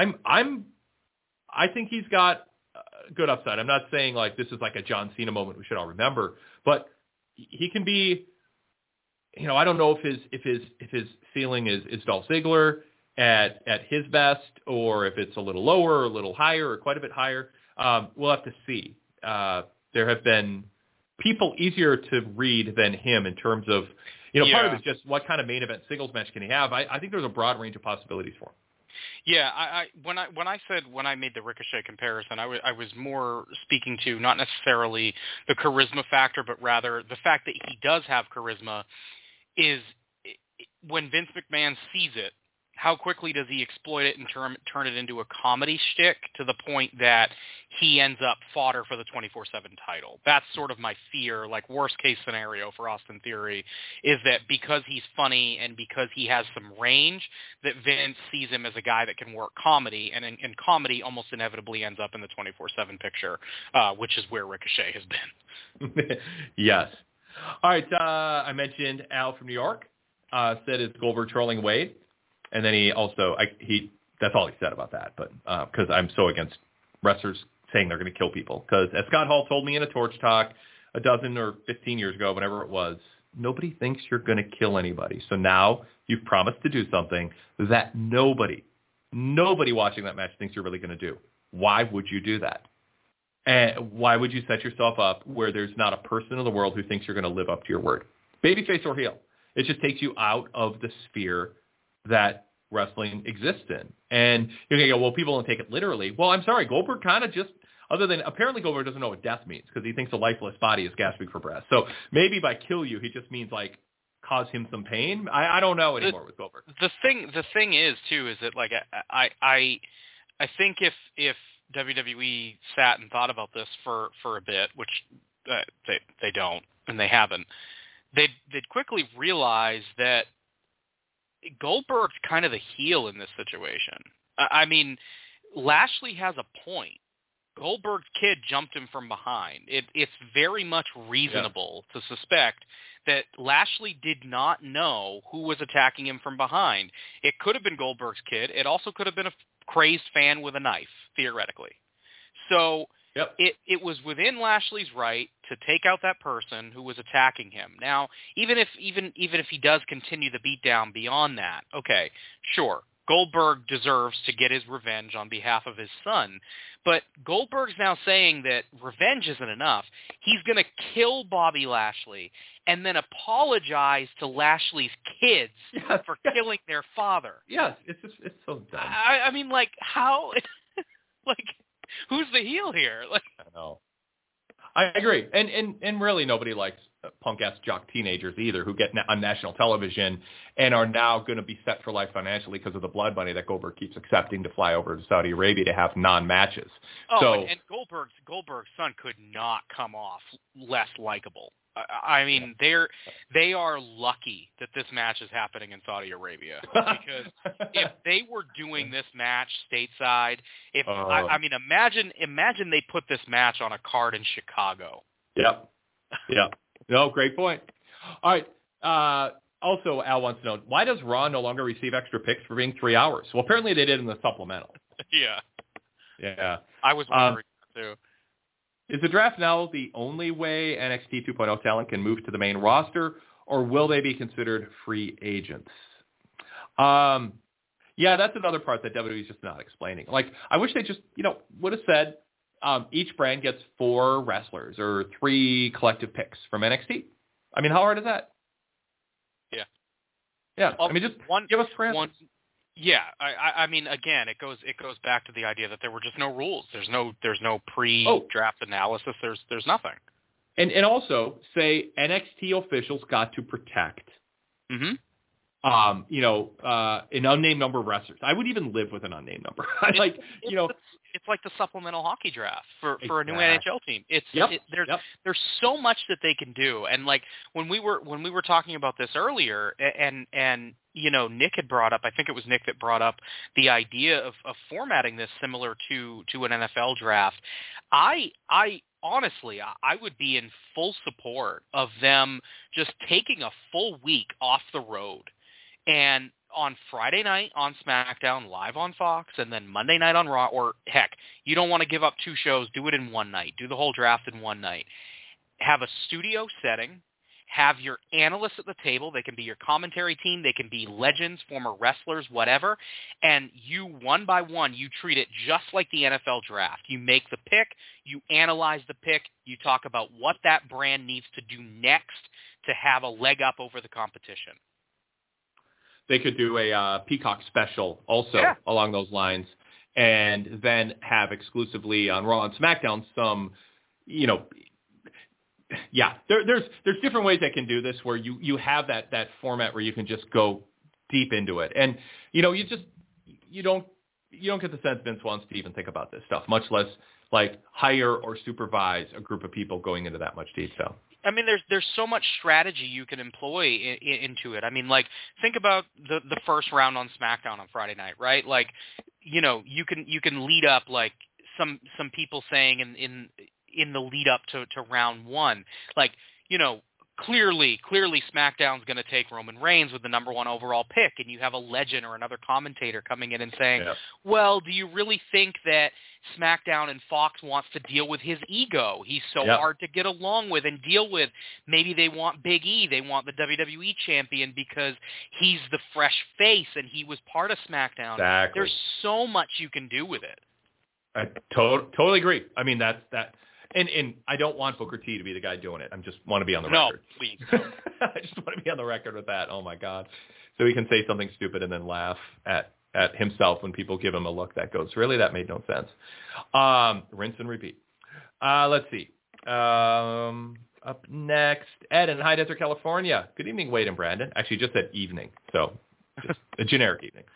think he's got good upside. I'm not saying like this is like a John Cena moment we should all remember, but he can be. You know, I don't know if his ceiling is Dolph Ziggler at his best, or if it's a little lower, or a little higher, or quite a bit higher. We'll have to see. There have been people easier to read than him in terms of, part of it is just what kind of main event singles match can he have. I think there's a broad range of possibilities for him. Yeah, when I made the Ricochet comparison, I was more speaking to not necessarily the charisma factor, but rather the fact that he does have charisma is when Vince McMahon sees it, how quickly does he exploit it and turn it into a comedy shtick to the point that he ends up fodder for the 24/7 title? That's sort of my fear, like worst case scenario for Austin Theory, is that because he's funny and because he has some range, that Vince sees him as a guy that can work comedy, and in comedy almost inevitably ends up in the 24/7 picture, which is where Ricochet has been. Yes. All right, I mentioned Al from New York said is Goldberg trolling Wade. And then he also, that's all he said about that, but because I'm so against wrestlers saying they're going to kill people. Because as Scott Hall told me in a Torch Talk a dozen or 15 years ago, whenever it was, nobody thinks you're going to kill anybody. So now you've promised to do something that nobody watching that match thinks you're really going to do. Why would you do that? And why would you set yourself up where there's not a person in the world who thinks you're going to live up to your word? Babyface or heel. It just takes you out of the sphere that wrestling exists in. And you're going to go, well, people don't take it literally. Well, I'm sorry, Goldberg kind of just, other than, apparently Goldberg doesn't know what death means because he thinks a lifeless body is gasping for breath. So maybe by kill you, he just means like cause him some pain. I don't know anymore with Goldberg. The thing is too, is that like, I think if WWE sat and thought about this for a bit, which they don't, and they haven't, they'd quickly realize that Goldberg's kind of the heel in this situation. I mean, Lashley has a point. Goldberg's kid jumped him from behind. It's very much reasonable to suspect that Lashley did not know who was attacking him from behind. It could have been Goldberg's kid. It also could have been a crazed fan with a knife, theoretically. So it was within Lashley's right to take out that person who was attacking him. Now, even if he does continue the beatdown beyond that, okay, sure, Goldberg deserves to get his revenge on behalf of his son. But Goldberg's now saying that revenge isn't enough. He's going to kill Bobby Lashley and then apologize to Lashley's kids for killing their father. Yes, it's so dumb. I mean, like, how? Like, who's the heel here? Like, I know. I agree, and really nobody likes punk-ass jock teenagers either who get on national television and are now going to be set for life financially because of the blood money that Goldberg keeps accepting to fly over to Saudi Arabia to have non-matches. And Goldberg's son could not come off less likable. I mean, they are lucky that this match is happening in Saudi Arabia, because if they were doing this match stateside, I mean, imagine they put this match on a card in Chicago. Yep. No, great point. All right. Also, Al wants to know, why does Raw no longer receive extra picks for being 3 hours? Well, apparently they did in the supplemental. Yeah. I was wondering too. Is the draft now the only way NXT 2.0 talent can move to the main roster, or will they be considered free agents? Yeah, that's another part that WWE is just not explaining. Like, I wish they just, would have said each brand gets 4 wrestlers or 3 collective picks from NXT. I mean, how hard is that? Yeah. I mean, just give us parameters. Yeah, I mean, again, it goes back to the idea that there were just no rules. There's no pre-draft analysis. There's nothing. And also say NXT officials got to protect an unnamed number of wrestlers. I would even live with an unnamed number. It's like the supplemental hockey draft for a new NHL team. There's so much that they can do. And like when we were talking about this earlier, and Nick had brought up, I think it was Nick that brought up the idea of formatting this similar to an NFL draft. I honestly, I would be in full support of them just taking a full week off the road, and on Friday night on SmackDown, live on Fox, and then Monday night on Raw, or heck, you don't want to give up 2 shows, do it in one night. Do the whole draft in one night. Have a studio setting. Have your analysts at the table. They can be your commentary team. They can be legends, former wrestlers, whatever. And you, one by one, you treat it just like the NFL draft. You make the pick. You analyze the pick. You talk about what that brand needs to do next to have a leg up over the competition. They could do a Peacock special also along those lines, and then have exclusively on Raw and SmackDown some, there's different ways that can do this where you have that format where you can just go deep into it, and you don't get the sense Vince wants to even think about this stuff, much less like hire or supervise a group of people going into that much detail. I mean, there's so much strategy you can employ into it. I mean, like, think about the first round on SmackDown on Friday night, right? Like, you can lead up like some people saying in the lead up to round one, like, clearly SmackDown's going to take Roman Reigns with the number 1 overall pick, and you have a legend or another commentator coming in and saying, well, do you really think that SmackDown and Fox wants to deal with his ego? He's so hard to get along with and deal with. Maybe they want Big E. They want the WWE champion because he's the fresh face and he was part of SmackDown. Exactly. There's so much you can do with it. I totally agree. I mean, that's that. And I don't want Booker T to be the guy doing it. I just want to be on the record. No, please. I just want to be on the record with that. Oh, my God. So he can say something stupid and then laugh at himself when people give him a look that goes, really? That made no sense. Rinse and repeat. Let's see. Up next, Ed in High Desert, California. Good evening, Wade and Brandon. Actually, just said evening, so just a generic evening.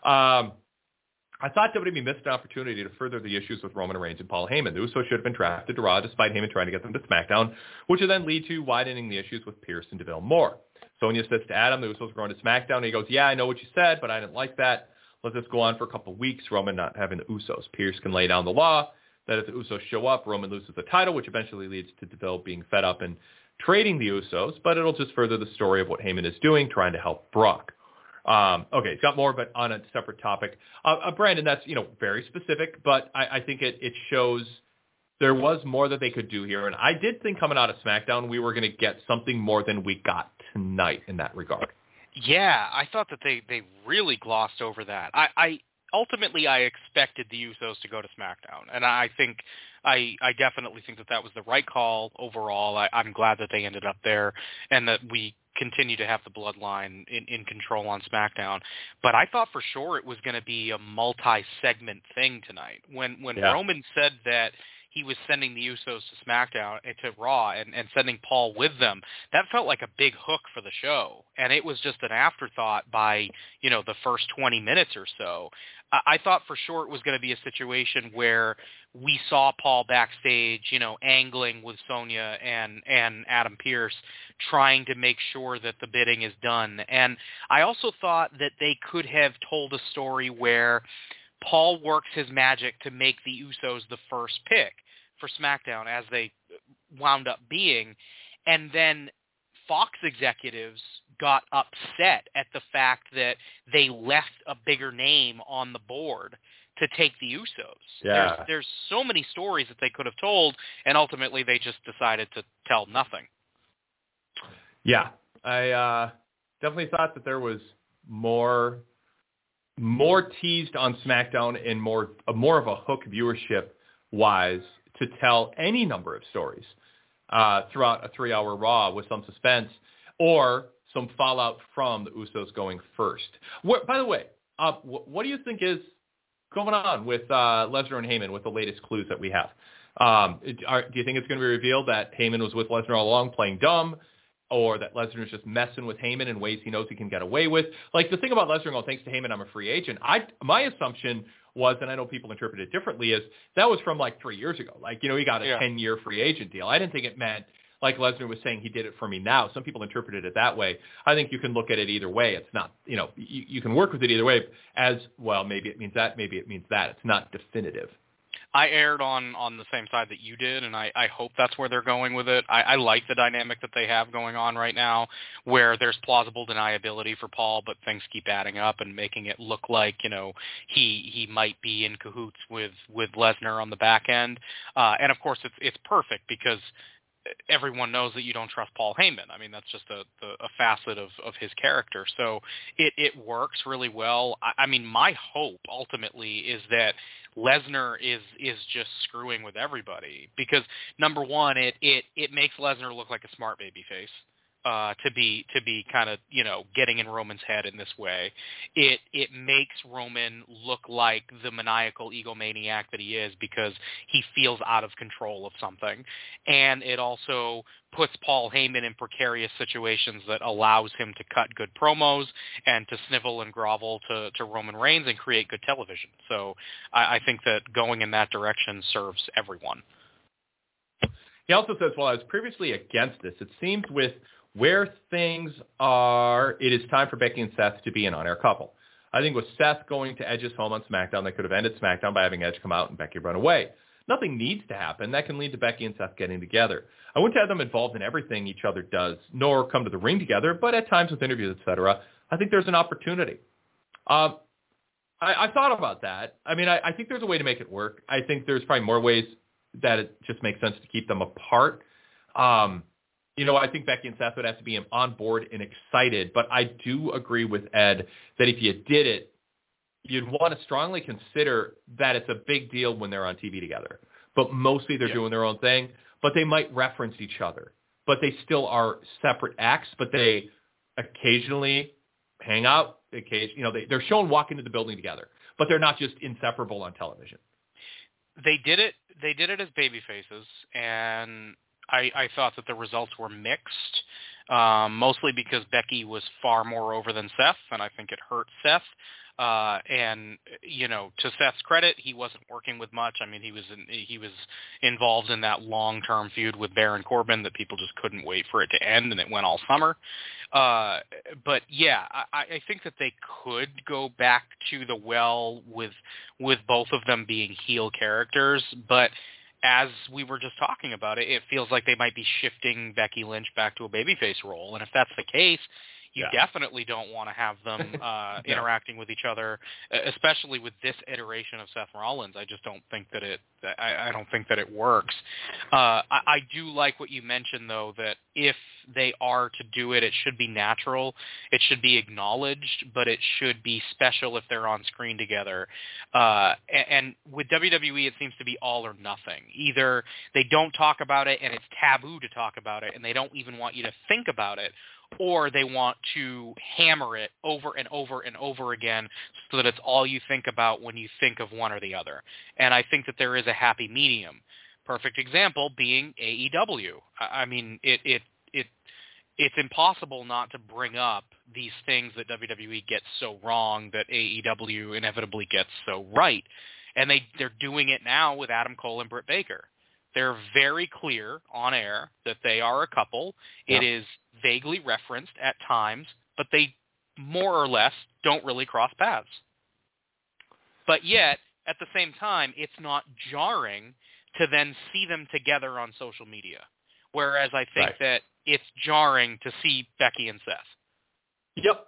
I thought WWE missed an opportunity to further the issues with Roman Reigns and Paul Heyman. The Usos should have been drafted to Raw despite Heyman trying to get them to SmackDown, which would then lead to widening the issues with Pierce and Deville more. Sonya says to Adam, the Usos are going to SmackDown, and he goes, yeah, I know what you said, but I didn't like that. Let this go on for a couple of weeks, Roman not having the Usos. Pierce can lay down the law that if the Usos show up, Roman loses the title, which eventually leads to Deville being fed up and trading the Usos, but it'll just further the story of what Heyman is doing, trying to help Brock. Okay, it's got more, but on a separate topic. Brandon, that's, very specific, but I think it shows there was more that they could do here. And I did think coming out of SmackDown, we were going to get something more than we got tonight in that regard. Yeah, I thought that they really glossed over that. Ultimately, I expected the Usos to go to SmackDown, and I definitely think that was the right call overall. I'm glad that they ended up there and that we continue to have the bloodline in control on SmackDown. But I thought for sure it was going to be a multi-segment thing tonight. When Roman said that he was sending the Usos to SmackDown, to Raw, and sending Paul with them, that felt like a big hook for the show. And it was just an afterthought by, the first 20 minutes or so. I thought for sure it was going to be a situation where we saw Paul backstage, angling with Sonya and Adam Pearce, trying to make sure that the bidding is done. And I also thought that they could have told a story where Paul works his magic to make the Usos the first pick for SmackDown, as they wound up being, and then Fox executives got upset at the fact that they left a bigger name on the board to take the Usos. Yeah. There's so many stories that they could have told, and ultimately they just decided to tell nothing. Yeah, I definitely thought that there was more teased on SmackDown and more of a hook viewership-wise to tell any number of stories throughout a 3-hour Raw with some suspense or some fallout from the Usos going first. By the way, what do you think is going on with Lesnar and Heyman with the latest clues that we have? Do you think it's going to be revealed that Heyman was with Lesnar all along playing dumb? or that Lesnar's just messing with Heyman in ways he knows he can get away with. Like the thing about Lesnar going, thanks to Heyman, I'm a free agent. My assumption was, and I know people interpret it differently, is that was from like 3 years ago. Like, he got a 10-year free agent deal. I didn't think it meant like Lesnar was saying he did it for me now. Some people interpreted it that way. I think you can look at it either way. It's not, you can work with it either way as, well, maybe it means that, maybe it means that. It's not definitive. I erred on the same side that you did, and I hope that's where they're going with it. I like the dynamic that they have going on right now, where there's plausible deniability for Paul, but things keep adding up and making it look like, he might be in cahoots with Lesnar on the back end. And of course, it's perfect because everyone knows that you don't trust Paul Heyman. I mean, that's just a facet of his character. So it works really well. I mean, my hope ultimately is that Lesnar is just screwing with everybody because, number one, it makes Lesnar look like a smart babyface. To be kind of, getting in Roman's head in this way. It makes Roman look like the maniacal egomaniac that he is because he feels out of control of something. And it also puts Paul Heyman in precarious situations that allows him to cut good promos and to snivel and grovel to Roman Reigns and create good television. So I think that going in that direction serves everyone. He also says, well, I was previously against this. It seems with where things are, it is time for Becky and Seth to be an on-air couple. I think with Seth going to Edge's home on SmackDown, they could have ended SmackDown by having Edge come out and Becky run away. Nothing needs to happen. That can lead to Becky and Seth getting together. I wouldn't have them involved in everything each other does, nor come to the ring together, but at times with interviews, etc., I think there's an opportunity. I thought about that. I mean, I think there's a way to make it work. I think there's probably more ways that it just makes sense to keep them apart. I think Becky and Seth would have to be on board and excited, but I do agree with Ed that if you did it, you'd want to strongly consider that it's a big deal when they're on TV together. But mostly they're doing their own thing, but they might reference each other. But they still are separate acts, but they occasionally hang out. They're shown walking into the building together, but they're not just inseparable on television. They did it as babyfaces, and I thought that the results were mixed, mostly because Becky was far more over than Seth, and I think it hurt Seth. And to Seth's credit, he wasn't working with much. I mean, he was involved in that long-term feud with Baron Corbin that people just couldn't wait for it to end, and it went all summer. But yeah, I think that they could go back to the well with both of them being heel characters, but as we were just talking about it feels like they might be shifting Becky Lynch back to a babyface role. And if that's the case, you definitely don't want to have them interacting with each other, especially with this iteration of Seth Rollins. I just don't think that I don't think that it works. I do like what you mentioned, though, that if they are to do it, it should be natural. It should be acknowledged, but it should be special if they're on screen together. And with WWE, it seems to be all or nothing. Either they don't talk about it and it's taboo to talk about it, and they don't even want you to think about it, or they want to hammer it over and over and over again so that it's all you think about when you think of one or the other. And I think that there is a happy medium. Perfect example being AEW. I mean, it's impossible not to bring up these things that WWE gets so wrong that AEW inevitably gets so right. And they're doing it now with Adam Cole and Britt Baker. They're very clear on air that they are a couple. Yeah. It is vaguely referenced at times, but they more or less don't really cross paths. But yet, at the same time, it's not jarring to then see them together on social media, whereas I think that it's jarring to see Becky and Seth. Yep.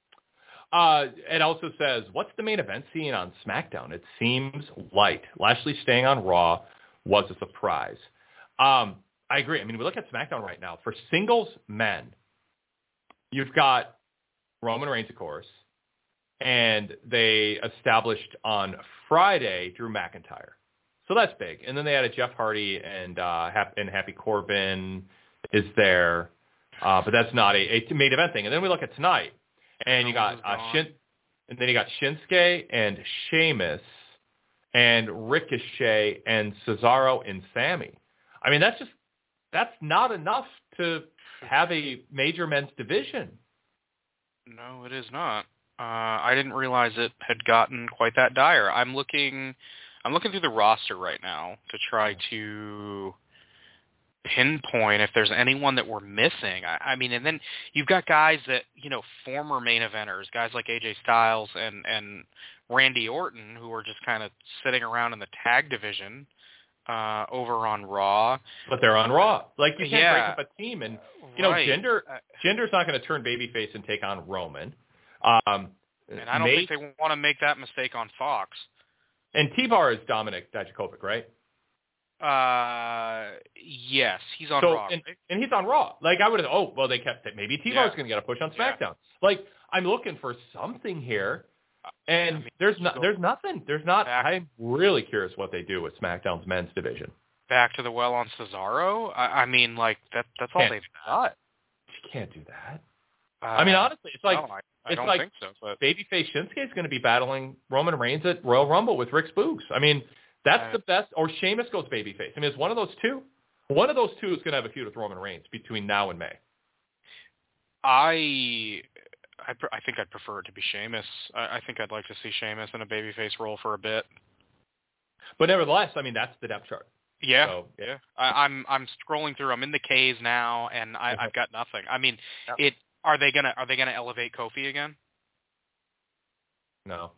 It also says, what's the main event scene on SmackDown? It seems light. Lashley staying on Raw was a surprise. I agree. I mean, we look at SmackDown right now. For singles men, you've got Roman Reigns, of course, and they established on Friday Drew McIntyre. So that's big. And then they added Jeff Hardy and Happy Corbin is there. But that's not a main event thing. And then we look at tonight, and you got and then you got Shinsuke and Sheamus and Ricochet and Cesaro and Sammy. I mean, that's not enough to have a major men's division. No, it is not. I didn't realize it had gotten quite that dire. I'm looking through the roster right now to try to pinpoint if there's anyone that we're missing. I mean, and then you've got guys that, former main eventers, guys like AJ Styles and Randy Orton, who are just kind of sitting around in the tag division over on Raw. But they're on Raw. Like, you can't break up a team. And, right. Jinder's not going to turn babyface and take on Roman. And I don't think they want to make that mistake on Fox. And T-Bar is Dominic Dijakovic, right? Yes, he's on Raw. And he's on Raw. Like, I would have, they kept it. Maybe T-Bar's going to get a push on SmackDown. Yeah. Like, I'm looking for something here. And there's nothing. There's not. I'm really curious what they do with SmackDown's men's division. Back to the well on Cesaro? I mean, like, that's all they've got. You can't do that. I mean, honestly, it's like... No, I don't think so. But babyface Shinsuke is going to be battling Roman Reigns at Royal Rumble with Rick Spooks. I mean, that's the best. Or Sheamus goes babyface. I mean, it's one of those two. One of those two is going to have a feud with Roman Reigns between now and May. I think I'd prefer it to be Sheamus. I think I'd like to see Sheamus in a babyface role for a bit. But nevertheless, I mean, that's the depth chart. Yeah, so, yeah. I'm scrolling through. I'm in the K's now, and I've got nothing. I mean, Are they gonna elevate Kofi again? No.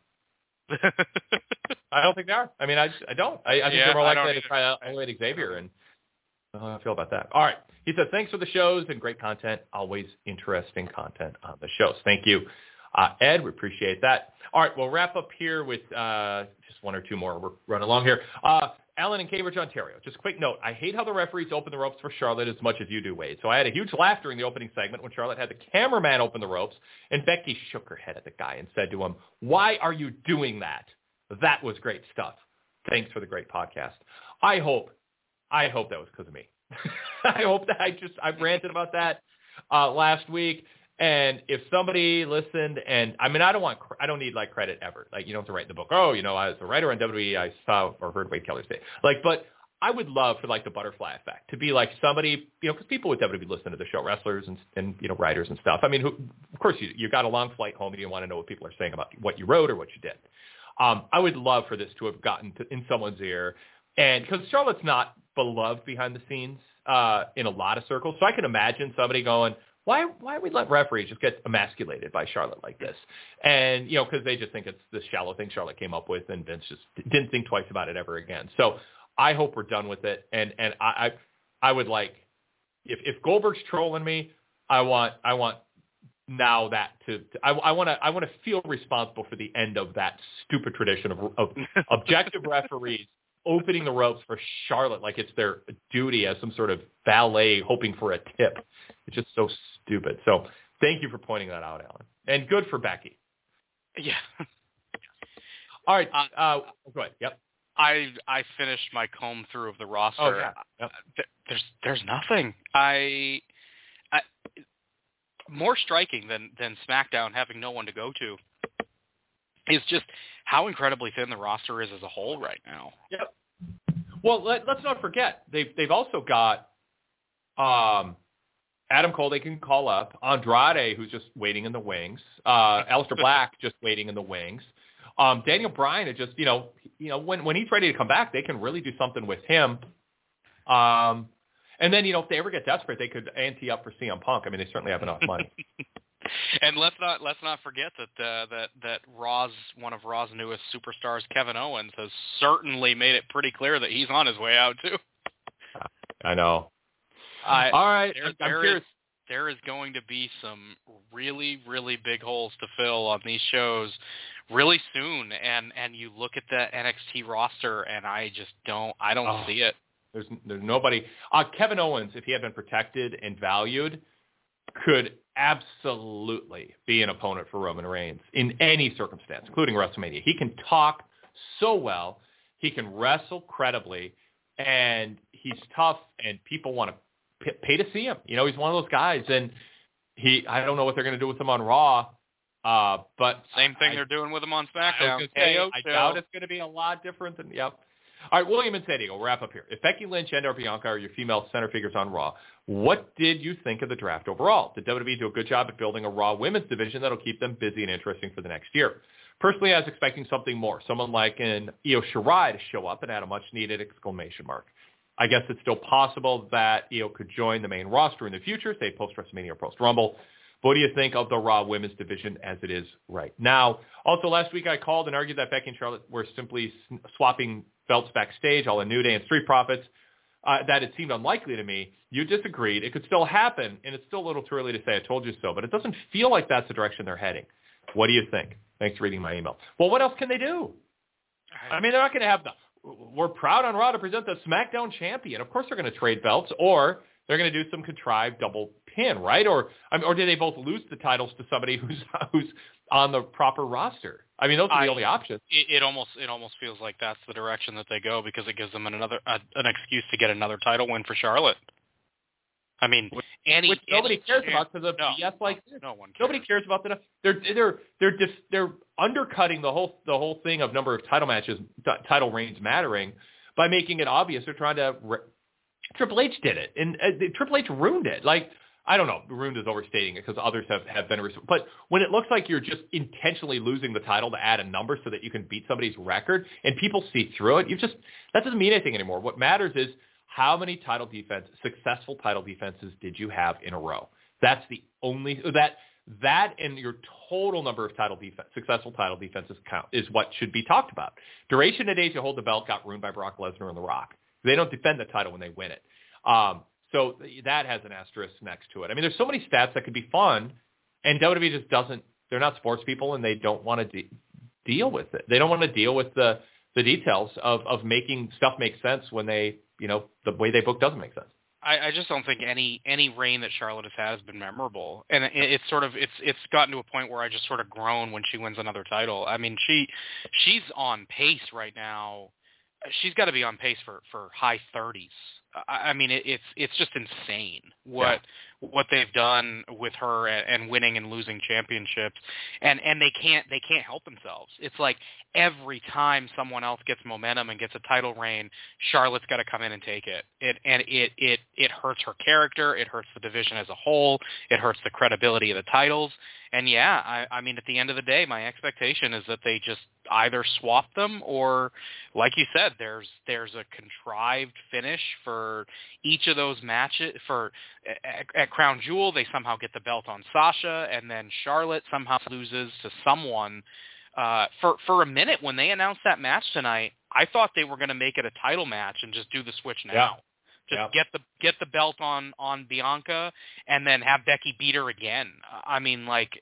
I don't think they are. I mean, I don't. I think they're more likely to try to elevate Xavier, and I don't know how I feel about that. All right. He said, thanks for the shows and great content. Always interesting content on the shows. Thank you, Ed. We appreciate that. All right. We'll wrap up here with just one or two more. We're running along here. Alan in Cambridge, Ontario. Just a quick note. I hate how the referees open the ropes for Charlotte as much as you do, Wade. So I had a huge laugh during the opening segment when Charlotte had the cameraman open the ropes, and Becky shook her head at the guy and said to him, "Why are you doing that?" That was great stuff. Thanks for the great podcast. I hope that was because of me. I hope that I ranted about that last week. And if somebody listened, and I mean, I don't need like credit ever. Like, you don't have to write in the book. Oh, I was a writer on WWE. I saw or heard Wade Keller say. Like, but I would love for like the butterfly effect to be like somebody, because people with WWE listen to the show, wrestlers and writers and stuff. I mean, of course you got a long flight home and you want to know what people are saying about what you wrote or what you did. I would love for this to have gotten in someone's ear, and because Charlotte's not beloved behind the scenes in a lot of circles, so I can imagine somebody going, Why we let referees just get emasculated by Charlotte like this? And, because they just think it's this shallow thing Charlotte came up with, and Vince just didn't think twice about it ever again. So I hope we're done with it. And I would like, if Goldberg's trolling me, I want now that I want to feel responsible for the end of that stupid tradition of objective referees opening the ropes for Charlotte like it's their duty as some sort of valet hoping for a tip. It's just so stupid. So thank you for pointing that out, Alan. And good for Becky. Yeah. All right. Go ahead. Yep. I finished my comb through of the roster. Oh, yeah. Yep. There's nothing. More striking than SmackDown having no one to go to is just how incredibly thin the roster is as a whole right now. Yep. Well, let's not forget they've also got Adam Cole they can call up, Andrade who's just waiting in the wings, Aleister Black just waiting in the wings, Daniel Bryan is just when he's ready to come back they can really do something with him. And then if they ever get desperate they could ante up for CM Punk. I mean they certainly have enough money. And let's not forget that one of Raw's newest superstars, Kevin Owens, has certainly made it pretty clear that he's on his way out too. I know. All right, I'm curious. There is going to be some really, really big holes to fill on these shows really soon, and you look at the NXT roster, and I don't see it. There's nobody. Kevin Owens, if he had been protected and valued, could absolutely be an opponent for Roman Reigns in any circumstance, including WrestleMania. He can talk so well. He can wrestle credibly, and he's tough, and people want to pay to see him. He's one of those guys, and I don't know what they're going to do with him on Raw, but same thing they're doing with him on SmackDown. I doubt it's going to be a lot different than, yep. All right, William and San Diego, we'll wrap up here. If Becky Lynch and or Bianca are your female center figures on Raw, what did you think of the draft overall? Did WWE do a good job at building a Raw women's division that'll keep them busy and interesting for the next year? Personally, I was expecting something more, someone like an Io Shirai to show up and add a much-needed exclamation mark. I guess it's still possible that Io could join the main roster in the future, say post-WrestleMania or post-Rumble. But what do you think of the Raw women's division as it is right now? Also, last week I called and argued that Becky and Charlotte were simply swapping belts backstage, all in New Day and Street Profits, that it seemed unlikely to me. You disagreed. It could still happen, and it's still a little too early to say I told you so, but it doesn't feel like that's the direction they're heading. What do you think? Thanks for reading my email. Well, what else can they do? I mean, they're not going to have we're proud on Raw to present the SmackDown champion. Of course they're going to trade belts, or they're going to do some contrived double pin, right? Or do they both lose the titles to somebody who's on the proper roster? I mean, those are the only options. It almost feels like that's the direction that they go, because it gives them an excuse to get another title win for Charlotte. I mean, which nobody cares about because of BS like this. No one cares. Nobody cares about that. They're undercutting the whole thing of number of title matches, title reigns mattering, by making it obvious. They're trying to. Triple H did it, and Triple H ruined it. Like, I don't know, ruined is overstating it because others have been. But when it looks like you're just intentionally losing the title to add a number so that you can beat somebody's record, and people see through it, that doesn't mean anything anymore. What matters is how many successful title defenses did you have in a row? That's the only that and your total number of successful title defenses count is what should be talked about. Duration of days you hold the belt got ruined by Brock Lesnar and The Rock. They don't defend the title when they win it. So that has an asterisk next to it. I mean, there's so many stats that could be fun, and WWE just doesn't. They're not sports people, and they don't want to deal with it. They don't want to deal with the details of making stuff make sense when they, the way they book doesn't make sense. I just don't think any reign that Charlotte has been memorable, and it's gotten to a point where I just sort of groan when she wins another title. I mean, she's on pace right now. She's got to be on pace for high 30s. I mean, it's just insane what they've done with her and winning and losing championships, and they can't help themselves. It's like every time someone else gets momentum and gets a title reign, Charlotte's got to come in and take it. It hurts her character. It hurts the division as a whole. It hurts the credibility of the titles. And I mean, at the end of the day, my expectation is that they just either swap them or, like you said, there's a contrived finish for each of those matches. At Crown Jewel, they somehow get the belt on Sasha, and then Charlotte somehow loses to someone. For a minute, when they announced that match tonight, I thought they were going to make it a title match and just do the switch now. Yeah. Get the belt on Bianca, and then have Becky beat her again. I mean, like,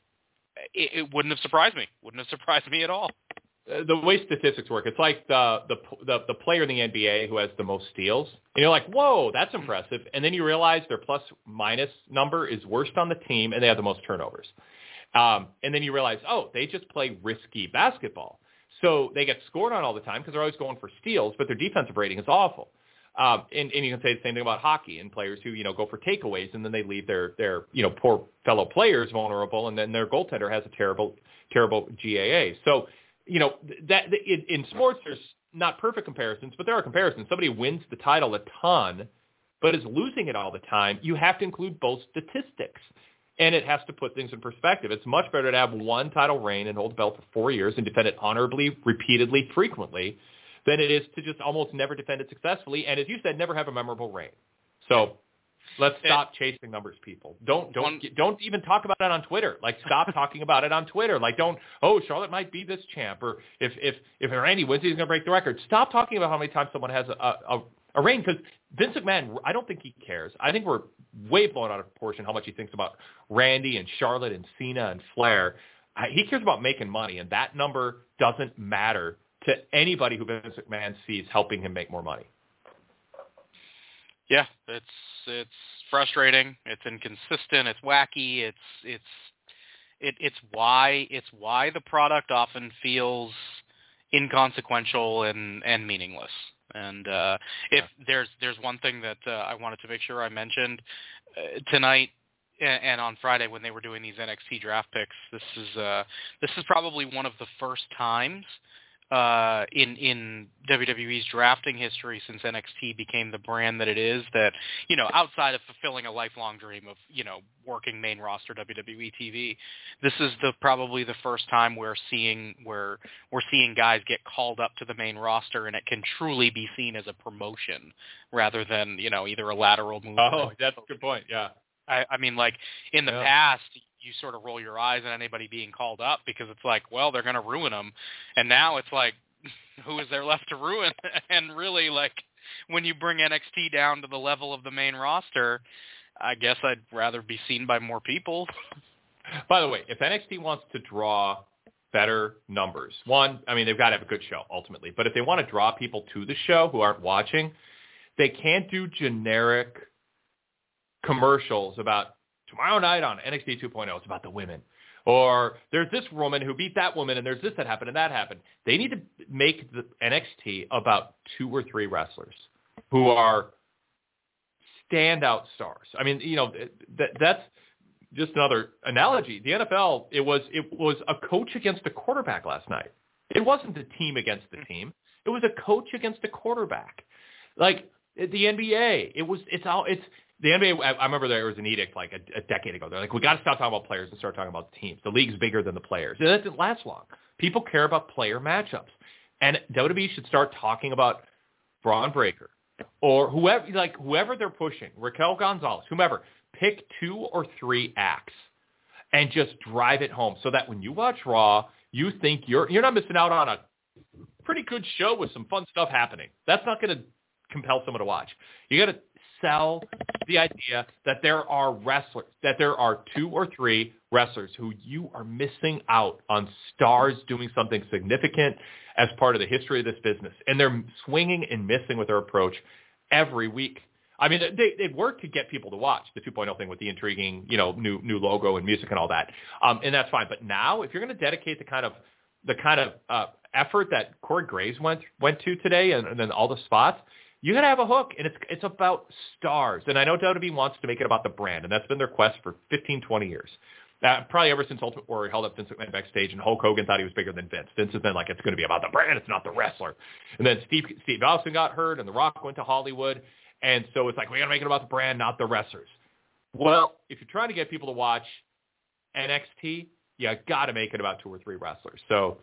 it wouldn't have surprised me. Wouldn't have surprised me at all. The way statistics work, it's like the player in the NBA who has the most steals, and you're like, whoa, that's impressive. And then you realize their plus minus number is worst on the team, and they have the most turnovers. And then you realize, they just play risky basketball, so they get scored on all the time because they're always going for steals, but their defensive rating is awful. And you can say the same thing about hockey and players who, go for takeaways, and then they leave their poor fellow players vulnerable, and then their goaltender has a terrible GAA. So, that in sports, there's not perfect comparisons, but there are comparisons. Somebody wins the title a ton, but is losing it all the time. You have to include both statistics, and it has to put things in perspective. It's much better to have one title reign and hold the belt for 4 years and defend it honorably, repeatedly, frequently, than it is to just almost never defend it successfully, and as you said, never have a memorable reign. So let's stop chasing numbers, people. Don't even talk about it on Twitter. Like, stop talking about it on Twitter. Like, Charlotte might be this champ, or if Randy wins, he's going to break the record. Stop talking about how many times someone has a reign, because Vince McMahon, I don't think he cares. I think we're way blown out of proportion how much he thinks about Randy and Charlotte and Cena and Flair. He cares about making money, and that number doesn't matter to anybody who Vince McMahon sees helping him make more money. Yeah, it's frustrating. It's inconsistent. It's wacky. It's why the product often feels inconsequential and meaningless. And if there's one thing that I wanted to make sure I mentioned tonight and on Friday when they were doing these NXT draft picks, this is probably one of the first times in WWE's drafting history since NXT became the brand that it is, that, you know, outside of fulfilling a lifelong dream of, you know, working main roster WWE TV, this is probably the first time we're seeing guys get called up to the main roster, and it can truly be seen as a promotion rather than, you know, either a lateral move. Oh, that's a good point. Yeah. I mean, like, in the past, you sort of roll your eyes at anybody being called up because it's like, well, they're going to ruin them. And now it's like, who is there left to ruin? And really, like, when you bring NXT down to the level of the main roster, I guess I'd rather be seen by more people. By the way, if NXT wants to draw better numbers, one, I mean, they've got to have a good show ultimately. But if they want to draw people to the show who aren't watching, they can't do generic commercials about tomorrow night on NXT 2.0, it's about the women. Or there's this woman who beat that woman, and there's this that happened and that happened. They need to make the NXT about 2 or 3 wrestlers who are standout stars. I mean, you know, that's just another analogy. The NFL, it was a coach against a quarterback last night. It wasn't a team against the team. It was a coach against a quarterback. Like the NBA, the NBA, I remember there was an edict like a decade ago. They're like, we got to stop talking about players and start talking about the teams. The league's bigger than the players. And that didn't last long. People care about player matchups. And WWE should start talking about Braun Breaker or whoever they're pushing, Raquel Gonzalez, whomever. Pick 2 or 3 acts and just drive it home so that when you watch Raw, you think you're not missing out on a pretty good show with some fun stuff happening. That's not going to compel someone to watch. You got to sell the idea that there are wrestlers, that there are 2 or 3 wrestlers who you are missing out on stars doing something significant as part of the history of this business. And they're swinging and missing with their approach every week. I mean, they've worked to get people to watch the 2.0 thing with the intriguing, you know, new logo and music and all that. And that's fine. But now if you're going to dedicate the kind of effort that Corey Graves went to today and then all the spots, you got to have a hook, and it's about stars. And I know WWE wants to make it about the brand, and that's been their quest for 15, 20 years. Probably ever since Ultimate Warrior held up Vince McMahon backstage, and Hulk Hogan thought he was bigger than Vince. Vince has been like, it's going to be about the brand, it's not the wrestler. And then Steve Austin got hurt, and The Rock went to Hollywood, and so it's like, we got to make it about the brand, not the wrestlers. Well, if you're trying to get people to watch NXT, you got to make it about 2 or 3 wrestlers. So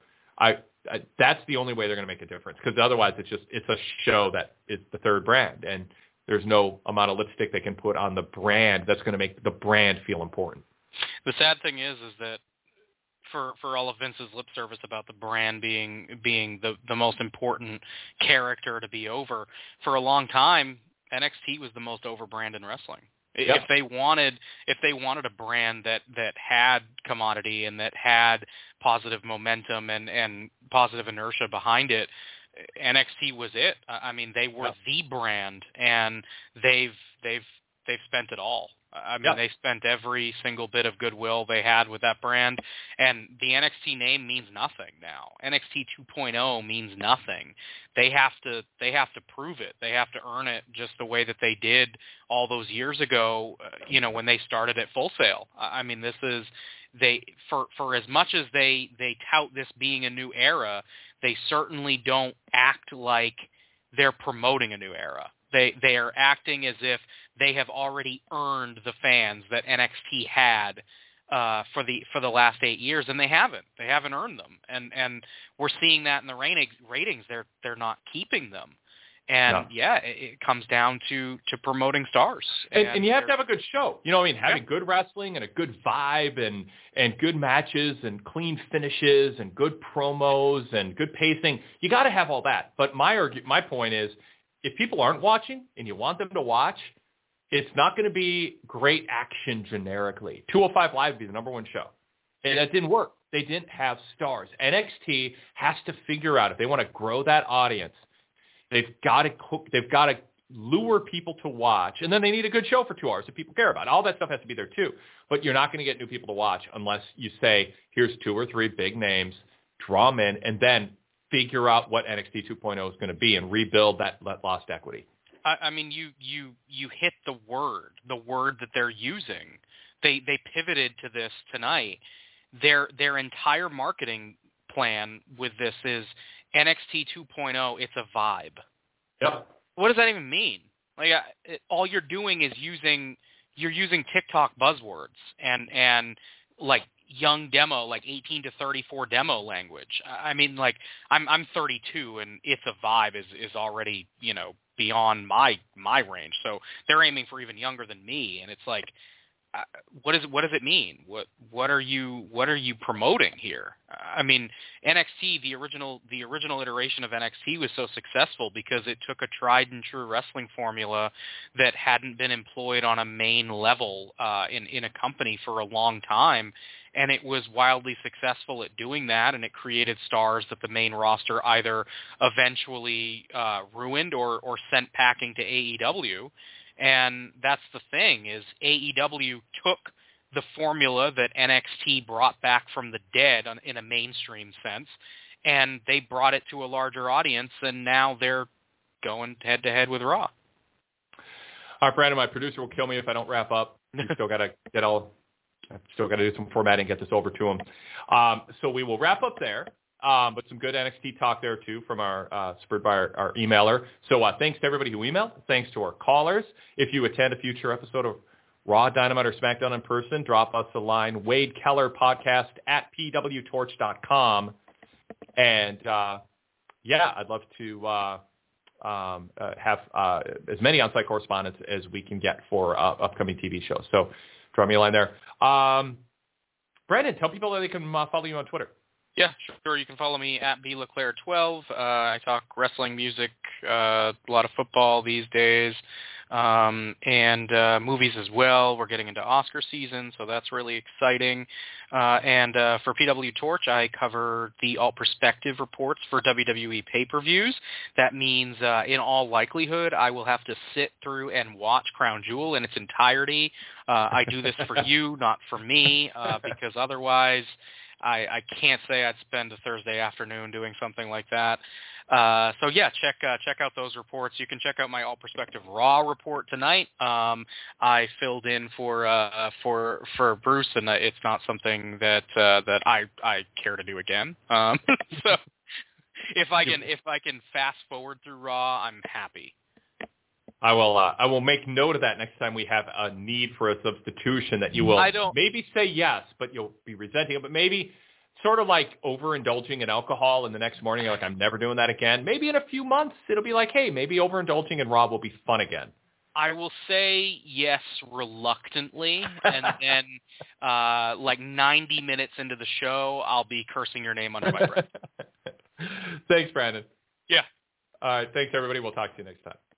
that's the only way they're going to make a difference, because otherwise it's a show that is the third brand, and there's no amount of lipstick they can put on the brand that's going to make the brand feel important. The sad thing is that for all of Vince's lip service about the brand being the most important character to be over, for a long time NXT was the most over brand in wrestling. Yep. If they wanted a brand that had commodity and that had positive momentum and positive inertia behind it, NXT was it. I mean, they were the brand, and they've spent it all. I mean, they spent every single bit of goodwill they had with that brand, and the NXT name means nothing now. NXT 2.0 means nothing. They have to prove it. They have to earn it just the way that they did all those years ago, you know, when they started at Full Sail. I mean, this is for as much as they tout this being a new era, they certainly don't act like they're promoting a new era. They are acting as if they have already earned the fans that NXT had for the last 8 years, and they haven't. They haven't earned them, and we're seeing that in the ratings. They're not keeping them, and it comes down to promoting stars. And you have to have a good show. You know what I mean? Having good wrestling and a good vibe and good matches and clean finishes and good promos and good pacing. You got to have all that. But my point is, if people aren't watching and you want them to watch, it's not going to be great action generically. 205 Live would be the number 1 show. And that didn't work. They didn't have stars. NXT has to figure out, if they want to grow that audience, they've got to lure people to watch. And then they need a good show for 2 hours that people care about. All that stuff has to be there too. But you're not going to get new people to watch unless you say, here's 2 or 3 big names, draw them in, and then figure out what NXT 2.0 is going to be and rebuild that lost equity. I mean, you hit the word that they're using. They pivoted to this tonight. Their entire marketing plan with this NXT 2.0, it's a vibe. Yep. What does that even mean? Like, all you're doing is using TikTok buzzwords and like young demo, like 18 to 34 demo language. I mean, like I'm 32, and it's a vibe is already, you know, beyond my range. So they're aiming for even younger than me, and it's like, what does it mean? What are you promoting here? I mean, NXT, the original iteration of NXT was so successful because it took a tried and true wrestling formula that hadn't been employed on a main level in a company for a long time, and it was wildly successful at doing that, and it created stars that the main roster either eventually ruined or sent packing to AEW. And that's the thing, is AEW took the formula that NXT brought back from the dead in a mainstream sense, and they brought it to a larger audience, and now they're going head-to-head with Raw. All right, Brandon, my producer will kill me if I don't wrap up. I've still got to do some formatting, get this over to him. So we will wrap up there. But some good NXT talk there, too, from spurred by our emailer. So thanks to everybody who emailed. Thanks to our callers. If you attend a future episode of Raw, Dynamite, or SmackDown in person, drop us a line, Wade Keller Podcast at pwtorch.com. And, I'd love to have as many on-site correspondents as we can get for upcoming TV shows. So drop me a line there. Brandon, tell people that they can follow you on Twitter. Yeah, sure. You can follow me at bleclaire12. I talk wrestling, music, a lot of football these days, and movies as well. We're getting into Oscar season, so that's really exciting. And for PW Torch, I cover the Alt Perspective reports for WWE pay-per-views. That means, in all likelihood, I will have to sit through and watch Crown Jewel in its entirety. I do this for you, not for me, because otherwise I can't say I'd spend a Thursday afternoon doing something like that. So yeah, check out those reports. You can check out my All Perspective Raw report tonight. I filled in for Bruce, and it's not something that I care to do again. So if I can fast forward through Raw, I'm happy. I will make note of that next time we have a need for a substitution, that you will maybe say yes, but you'll be resenting it, but maybe sort of like overindulging in alcohol, and the next morning you're like, I'm never doing that again. Maybe in a few months it'll be like, hey, maybe overindulging in Raw will be fun again. I will say yes reluctantly, and then like 90 minutes into the show, I'll be cursing your name under my breath. Thanks, Brandon. Yeah. All right. Thanks, everybody. We'll talk to you next time.